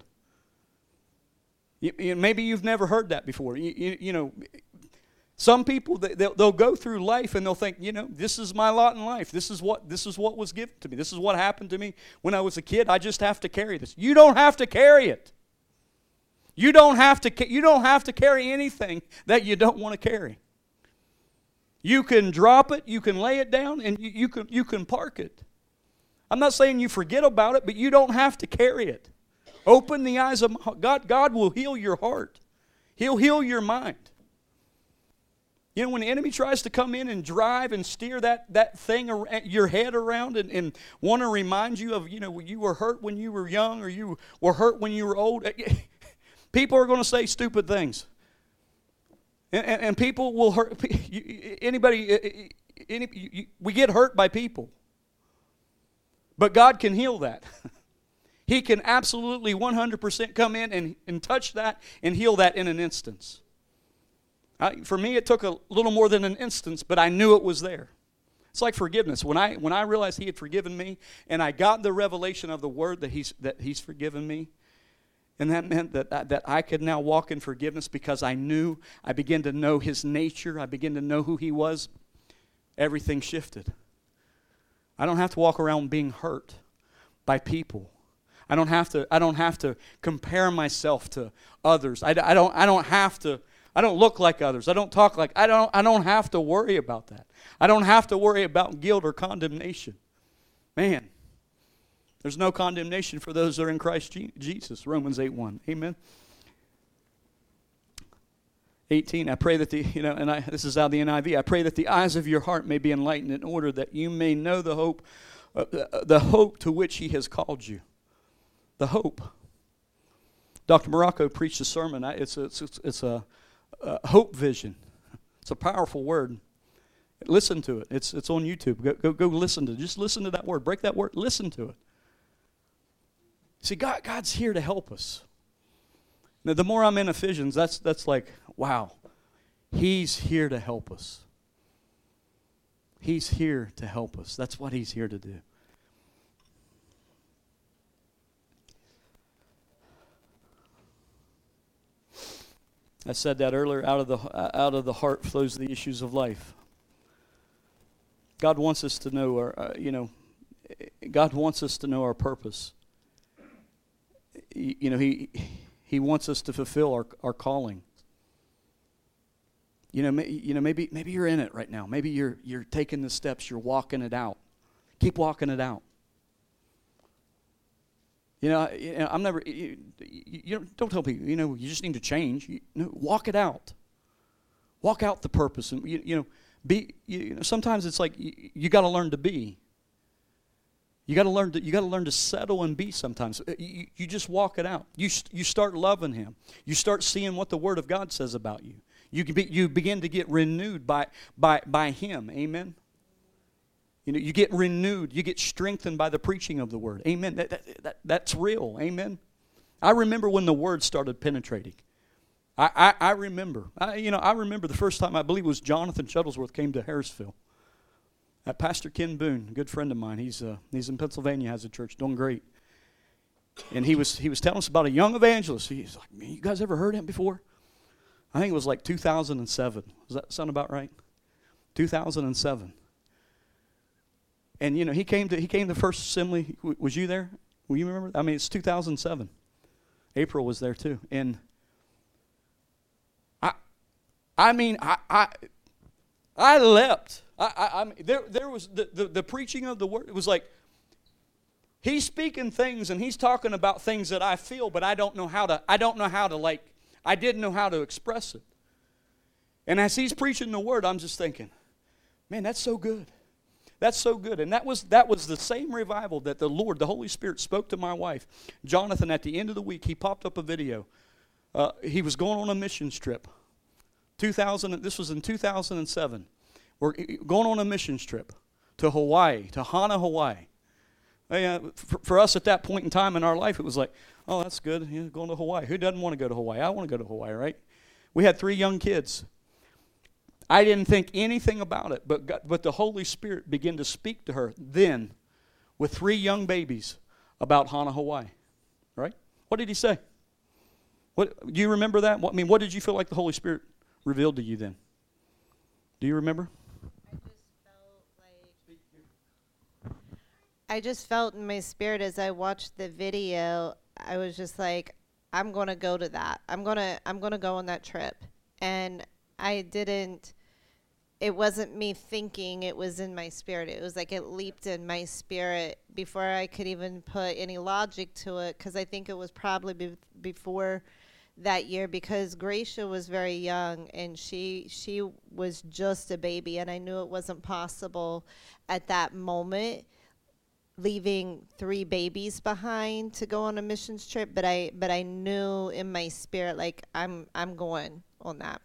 You, you, maybe you've never heard that before. You, you, you know. Some people, they'll, they'll go through life and they'll think, you know, this is my lot in life. This is what this is what was given to me. This is what happened to me when I was a kid. I just have to carry this. You don't have to carry it. You don't have to. You don't have to carry anything that you don't want to carry. You can drop it. You can lay it down, and you, you can you can park it. I'm not saying you forget about it, but you don't have to carry it. Open the eyes of God. God will heal your heart. He'll heal your mind. You know, when the enemy tries to come in and drive and steer that, that thing, around, your head around and, and want to remind you of, you know, you were hurt when you were young or you were hurt when you were old, people are going to say stupid things. And, and, and people will hurt, anybody, any, you, we get hurt by people. But God can heal that. He can absolutely one hundred percent come in and, and touch that and heal that in an instance. I, for me, it took a little more than an instance, but I knew it was there. It's like forgiveness. When I when I realized He had forgiven me, and I got the revelation of the Word that He's that He's forgiven me, and that meant that I, that I could now walk in forgiveness because I knew, I began to know His nature, I began to know who He was. Everything shifted. I don't have to walk around being hurt by people. I don't have to. I don't have to compare myself to others. I, I don't. I don't have to. I don't look like others. I don't talk like, I don't I don't have to worry about that. I don't have to worry about guilt or condemnation. Man, There's no condemnation for those that are in Christ Je- Jesus, Romans eight one. Amen. eighteen, I pray that the, you know, and I, this is out of the N I V, I pray that the eyes of your heart may be enlightened in order that you may know the hope, uh, the hope to which he has called you. The hope. Doctor Morocco preached a sermon. It's a, it's, it's a, a hope vision. It's a powerful word. Listen to it. It's it's on YouTube. Go, go go listen to it. Just listen to that word. Break that word. Listen to it. See, God God's here to help us. Now, the more I'm in Ephesians, that's that's like, wow. He's here to help us. He's here to help us. That's what he's here to do. I said that earlier, out of the out of the heart flows the issues of life. God wants us to know our, uh, you know, God wants us to know our purpose. You, you know, he he wants us to fulfill our our calling. You know, may, you know, maybe maybe you're in it right now. Maybe you're you're taking the steps. You're walking it out. Keep walking it out. You know, you know I'm never. You, you don't tell people. You know, you just need to change. You, no, walk it out. Walk out the purpose, and you, you know, be. You know, sometimes it's like you, you got to learn to be. You got to learn to. You got to learn to settle and be. Sometimes you, you just walk it out. You you start loving Him. You start seeing what the Word of God says about you. You can be, you begin to get renewed by by by Him. Amen. You know, you get renewed. You get strengthened by the preaching of the Word. Amen. That, that, that, that's real. Amen. I remember when the Word started penetrating. I, I, I remember. I, you know, I remember the first time, I believe it was Jonathan Shuttlesworth came to Harrisville. Uh, Pastor Ken Boone, a good friend of mine. He's uh, he's in Pennsylvania, has a church, doing great. And he was he was telling us about a young evangelist. He's like, man, you guys ever heard him before? I think it was like two thousand seven. Does that sound about right? two thousand seven. And you know, he came to he came to the first assembly. Was you there? Will you remember? I mean, it's two thousand seven. April was there too. And I, I mean, I, I, I leapt. I, I, I mean, there, there was the, the the preaching of the Word. It was like he's speaking things and he's talking about things that I feel, but I don't know how to. I don't know how to like. I didn't know how to express it. And as he's preaching the Word, I'm just thinking, man, that's so good. That's so good. And that was that was the same revival that the Lord, the Holy Spirit, spoke to my wife. Jonathan, at the end of the week, he popped up a video. Uh, he was going on a missions trip. two thousand, this was in two thousand seven. We're going on a missions trip to Hawaii, to Hana, Hawaii. Uh, for, for us at that point in time in our life, it was like, oh, that's good, yeah, going to Hawaii. Who doesn't want to go to Hawaii? I want to go to Hawaii, right? We had three young kids. I didn't think anything about it, but God, but the Holy Spirit began to speak to her then with three young babies about Hana, Hawaii, right? What did he say? What do you remember that? What, I mean, what did you feel like the Holy Spirit revealed to you then? Do you remember? I just felt like I just felt in my spirit as I watched the video. I was just like, I'm going to go to that. I'm going to I'm going to go on that trip. And I didn't, it wasn't me thinking, it was in my spirit. It was like it leaped in my spirit before I could even put any logic to it, because I think it was probably be- before that year, because Gracia was very young and she she was just a baby, and I knew it wasn't possible at that moment leaving three babies behind to go on a missions trip, but I but I knew in my spirit, like, I'm I'm going on that.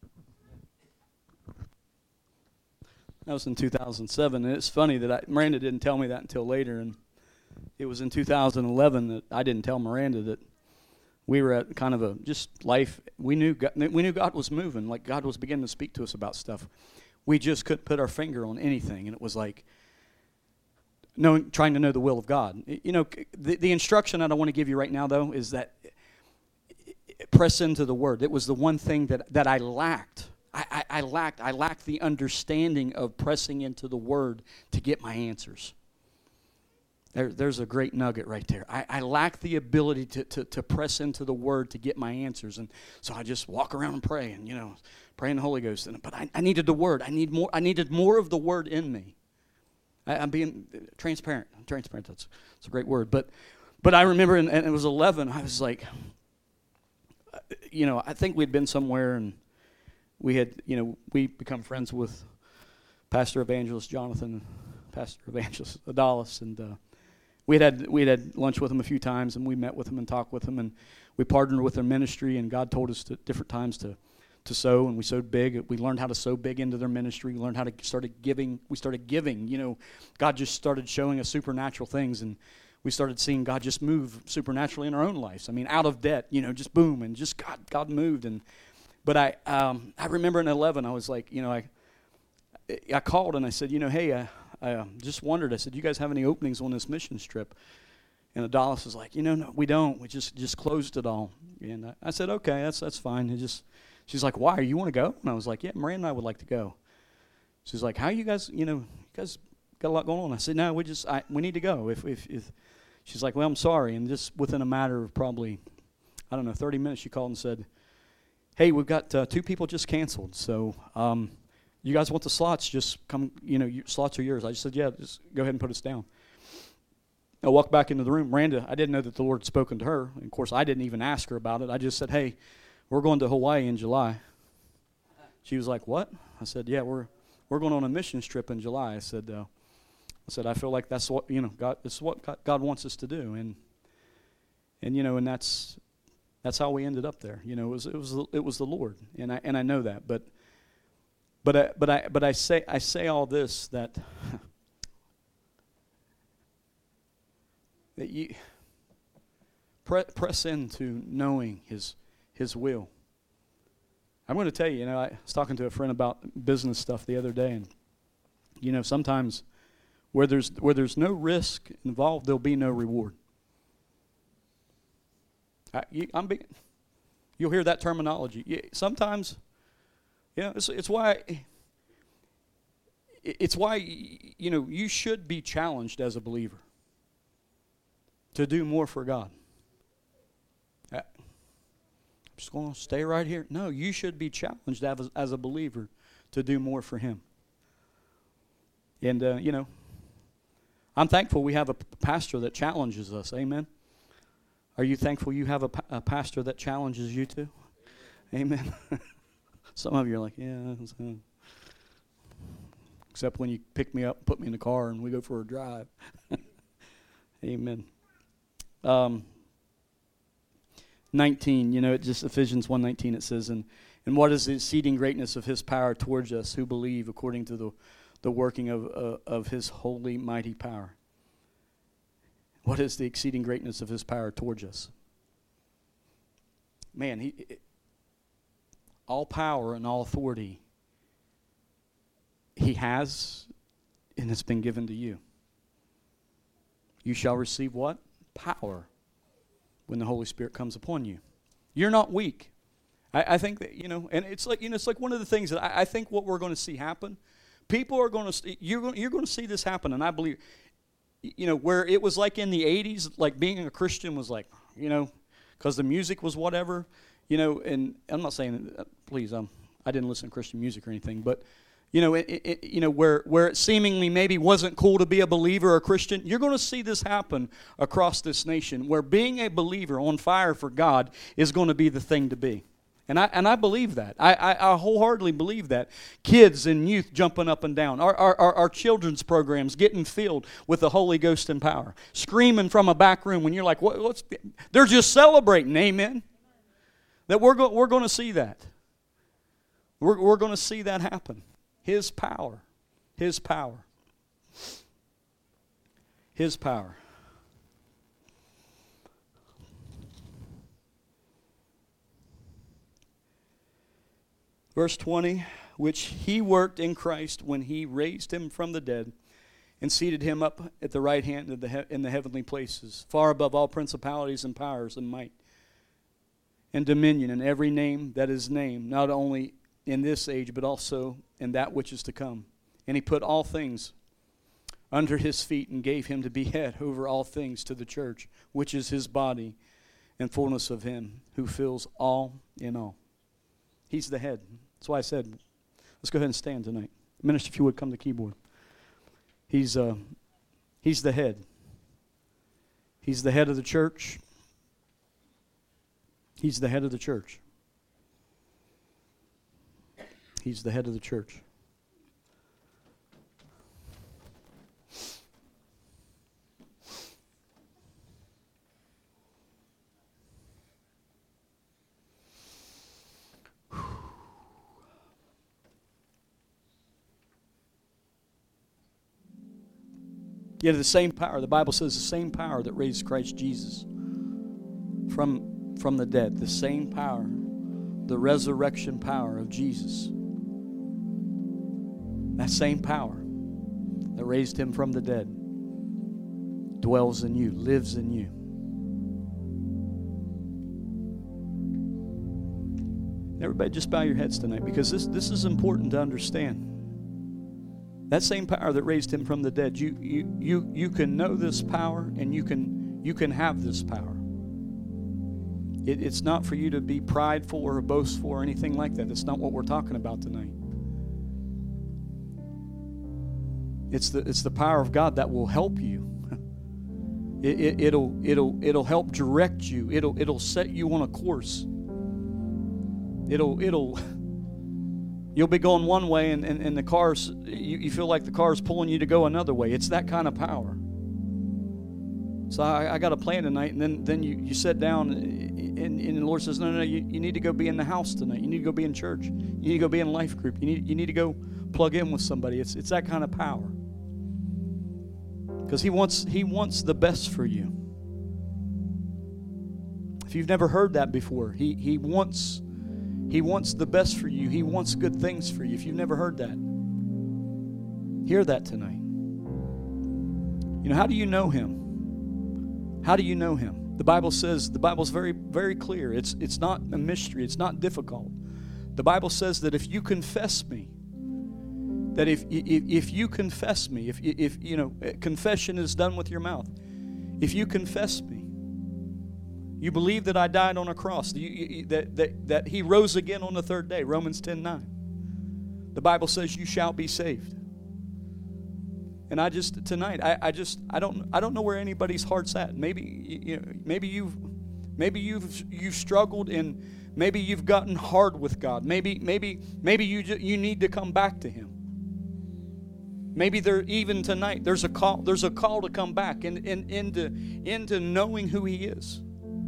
That was in two thousand seven, and it's funny that I, Miranda didn't tell me that until later, and it was in two thousand eleven that I didn't tell Miranda that we were at kind of a just life. We knew God, we knew God was moving, like God was beginning to speak to us about stuff. We just couldn't put our finger on anything, and it was like knowing, trying to know the will of God. You know, the, the instruction that I want to give you right now, though, is that press into the Word. It was the one thing that, that I lacked. I, I, I lacked I lacked the understanding of pressing into the Word to get my answers. There, there's a great nugget right there. I, I lacked the ability to, to, to press into the Word to get my answers. And so I just walk around and pray and, you know, pray in the Holy Ghost. And, but I, I needed the Word. I need more. I needed more of the Word in me. I, I'm being transparent. Transparent, that's, that's a great word. But but I remember, and, and it was eleven, I was like, you know, I think we'd been somewhere, and we had, you know, we become friends with Pastor Evangelist Jonathan, Pastor Evangelist Adalis, and uh, we had, had we had had lunch with him a few times, and we met with him and talked with him, and we partnered with their ministry, and God told us to different times to to sow, and we sowed big. We learned how to sow big into their ministry. We learned how to started giving. We started giving. You know, God just started showing us supernatural things, and we started seeing God just move supernaturally in our own lives. I mean, out of debt, you know, just boom, and just God, God moved. And but I, um, I remember in eleven, I was like, you know, I, I called and I said, you know, hey, I, I um, just wondered. I said, you guys have any openings on this missions trip? And Adalis was like, you know, no, we don't. We just just closed it all. And I, I said, okay, that's that's fine. It just, she's like, why? You want to go? And I was like, yeah, Miranda and I would like to go. She's like, how you guys, you know, you guys got a lot going on. I said, no, we just, I, we need to go. If, if, if, she's like, well, I'm sorry. And just within a matter of probably, I don't know, thirty minutes, she called and said, hey, we've got uh, two people just canceled. So um, you guys want the slots? Just come, you know, your slots are yours. I just said, yeah, just go ahead and put us down. I walked back into the room. Miranda, I didn't know that the Lord had spoken to her. And of course, I didn't even ask her about it. I just said, hey, we're going to Hawaii in July. She was like, what? I said, yeah, we're we're going on a missions trip in July. I said, uh, I said, I feel like that's what, you know, God, this is what God wants us to do. And, and you know, and that's that's how we ended up there. You know, it was it was it was the Lord. And I and I know that. But but I, but I but I say I say all this that that you pre- press into knowing his his will. I'm going to tell you, you know, I was talking to a friend about business stuff the other day, and you know, sometimes where there's where there's no risk involved, there'll be no reward. I, you, I'm being, you'll hear that terminology. Yeah, sometimes, you know, it's, it's why it's why you know you should be challenged as a believer to do more for God. I'm just going to stay right here. No, you should be challenged as, as a believer to do more for Him. And, uh, you know, I'm thankful we have a p- pastor that challenges us. Amen. Are you thankful you have a, pa- a pastor that challenges you too? Amen. Some of you are like, yeah. Uh, except when you pick me up and put me in the car and we go for a drive. Amen. Um, nineteen, you know, it just Ephesians one nineteen, it says, and, and what is the exceeding greatness of His power towards us who believe according to the, the working of, uh, of His holy, mighty power. What is the exceeding greatness of His power towards us? Man, he, it, all power and all authority He has, and it's been given to you. You shall receive what? Power when the Holy Spirit comes upon you. You're not weak. I, I think that, you know, and it's like, you know, it's like one of the things that I, I think what we're going to see happen. People are going to, you're going, you're going to see this happen, and I believe, you know, where it was like in the eighties, like being a Christian was like, you know, because the music was whatever, you know, and I'm not saying, uh, please, um, I didn't listen to Christian music or anything, but you know, it, it, you know, where where it seemingly maybe wasn't cool to be a believer or a Christian, you're going to see this happen across this nation, where being a believer on fire for God is going to be the thing to be. And I and I believe that. I, I, I wholeheartedly believe that. Kids and youth jumping up and down. Our, our, our, our children's programs getting filled with the Holy Ghost and power. Screaming from a back room when you're like, what, what's... They're just celebrating, amen? That we're, go, we're going to see that. We're, we're going to see that happen. His power. His power. His power. Verse twenty, which He worked in Christ when He raised Him from the dead and seated Him up at the right hand of the he- in the heavenly places, far above all principalities and powers and might and dominion and every name that is named, not only in this age, but also in that which is to come. And He put all things under His feet and gave Him to be head over all things to the church, which is His body, and fullness of Him who fills all in all. He's the head. That's why I said, let's go ahead and stand tonight. Minister, if you would, come to the keyboard. He's uh, He's the head. He's the head of the church. He's the head of the church. He's the head of the church. Yet the same power, the Bible says the same power that raised Christ Jesus from, from the dead, the same power, the resurrection power of Jesus, that same power that raised him from the dead dwells in you, lives in you. Everybody just bow your heads tonight, because this, this is important to understand. That same power that raised him from the dead, you you you you can know this power, and you can you can have this power. It, it's not for you to be prideful or boastful or anything like that. That's not what we're talking about tonight. It's the it's the power of God that will help you. It, it, it'll it'll it'll help direct you. It'll it'll set you on a course. It'll it'll. You'll be going one way, and, and, and the car's, you, you feel like the car's pulling you to go another way. It's that kind of power. So I, I got a plan tonight, and then, then you, you sit down, and, and the Lord says, no, no, no, you, you need to go be in the house tonight. You need to go be in church. You need to go be in a life group. You need, you need to go plug in with somebody. It's, it's that kind of power. Because he wants, he wants the best for you. If you've never heard that before, he, he wants... He wants the best for you. He wants good things for you. If you've never heard that, hear that tonight. You know, how do you know him? How do you know him? The Bible says, the Bible's very, very clear. It's, it's not a mystery. It's not difficult. The Bible says that if you confess me, that if, if, if you confess me, if, if, you know, confession is done with your mouth. If you confess me, you believe that I died on a cross, you, you, that, that, that he rose again on the third day, Romans ten nine. The Bible says you shall be saved. And I just, tonight, I, I just, I don't, I don't know where anybody's heart's at. Maybe, you know, maybe you've, maybe you've, you've struggled, and maybe you've gotten hard with God. Maybe, maybe, maybe you, you need to come back to him. Maybe there, even tonight, there's a call, there's a call to come back in, in, into, into knowing who he is.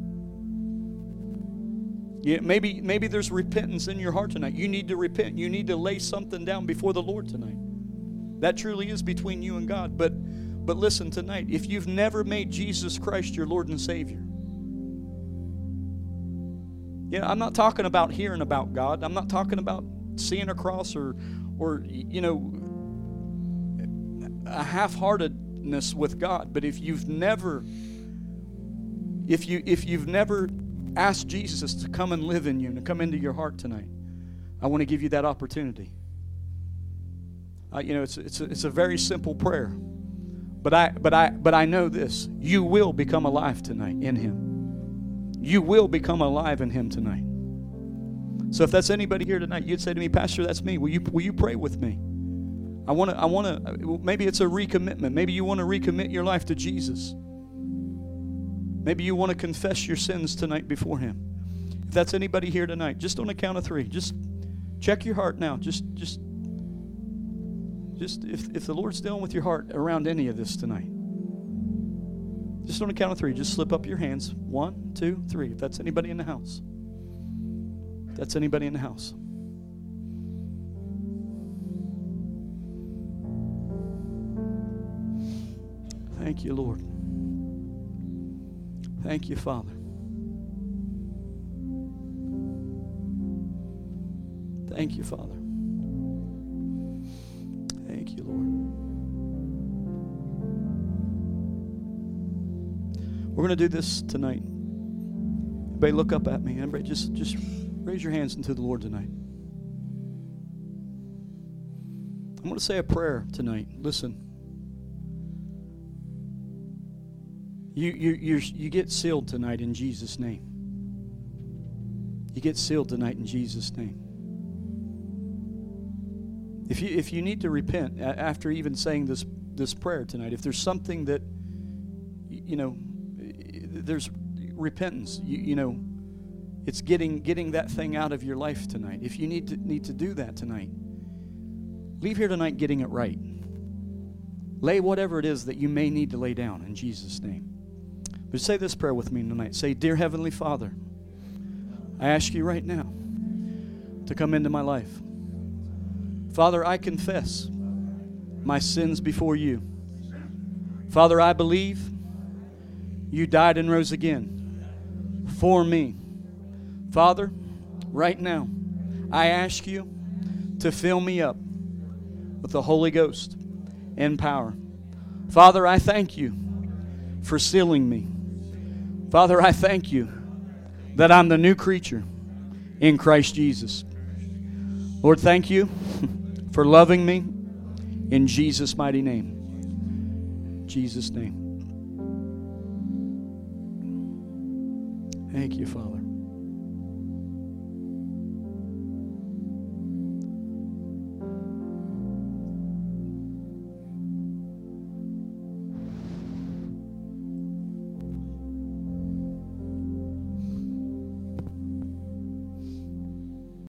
Yeah, maybe maybe there's repentance in your heart tonight. You need to repent. You need to lay something down before the Lord tonight. That truly is between you and God. But but listen tonight, if you've never made Jesus Christ your Lord and Savior. Yeah, I'm not talking about hearing about God. I'm not talking about seeing a cross or or you know a half-heartedness with God. But if you've never if you if you've never ask Jesus to come and live in you and to come into your heart tonight, I want to give you that opportunity. Uh, you know, it's it's a, it's a very simple prayer, but I but I but I know this: you will become alive tonight in Him. You will become alive in Him tonight. So if that's anybody here tonight, you'd say to me, Pastor, that's me. Will you will you pray with me? I want to I want to. Maybe it's a recommitment. Maybe you want to recommit your life to Jesus. Maybe you want to confess your sins tonight before Him. If that's anybody here tonight, just on a count of three, just check your heart now. Just, just, just if, if the Lord's dealing with your heart around any of this tonight, just on a count of three, just slip up your hands. One, two, three. If that's anybody in the house. If that's anybody in the house. Thank you, Lord. Thank you, Father. Thank you, Father. Thank you, Lord. We're going to do this tonight. Everybody look up at me. Everybody just, just raise your hands into the Lord tonight. I'm going to say a prayer tonight. Listen. You, you, you, you get sealed tonight in Jesus' name. You get sealed tonight in Jesus' name. If you, if you need to repent after even saying this this prayer tonight. If there's something that, you know, there's repentance, you, you know, it's getting getting that thing out of your life tonight. If you need to need to do that tonight, leave here tonight getting it right. Lay whatever it is that you may need to lay down in Jesus' name. But say this prayer with me tonight. Say, Dear Heavenly Father, I ask you right now to come into my life. Father, I confess my sins before you. Father, I believe you died and rose again for me. Father, right now, I ask you to fill me up with the Holy Ghost and power. Father, I thank you for sealing me. Father, I thank you that I'm the new creature in Christ Jesus. Lord, thank you for loving me in Jesus' mighty name. Jesus' name. Thank you, Father.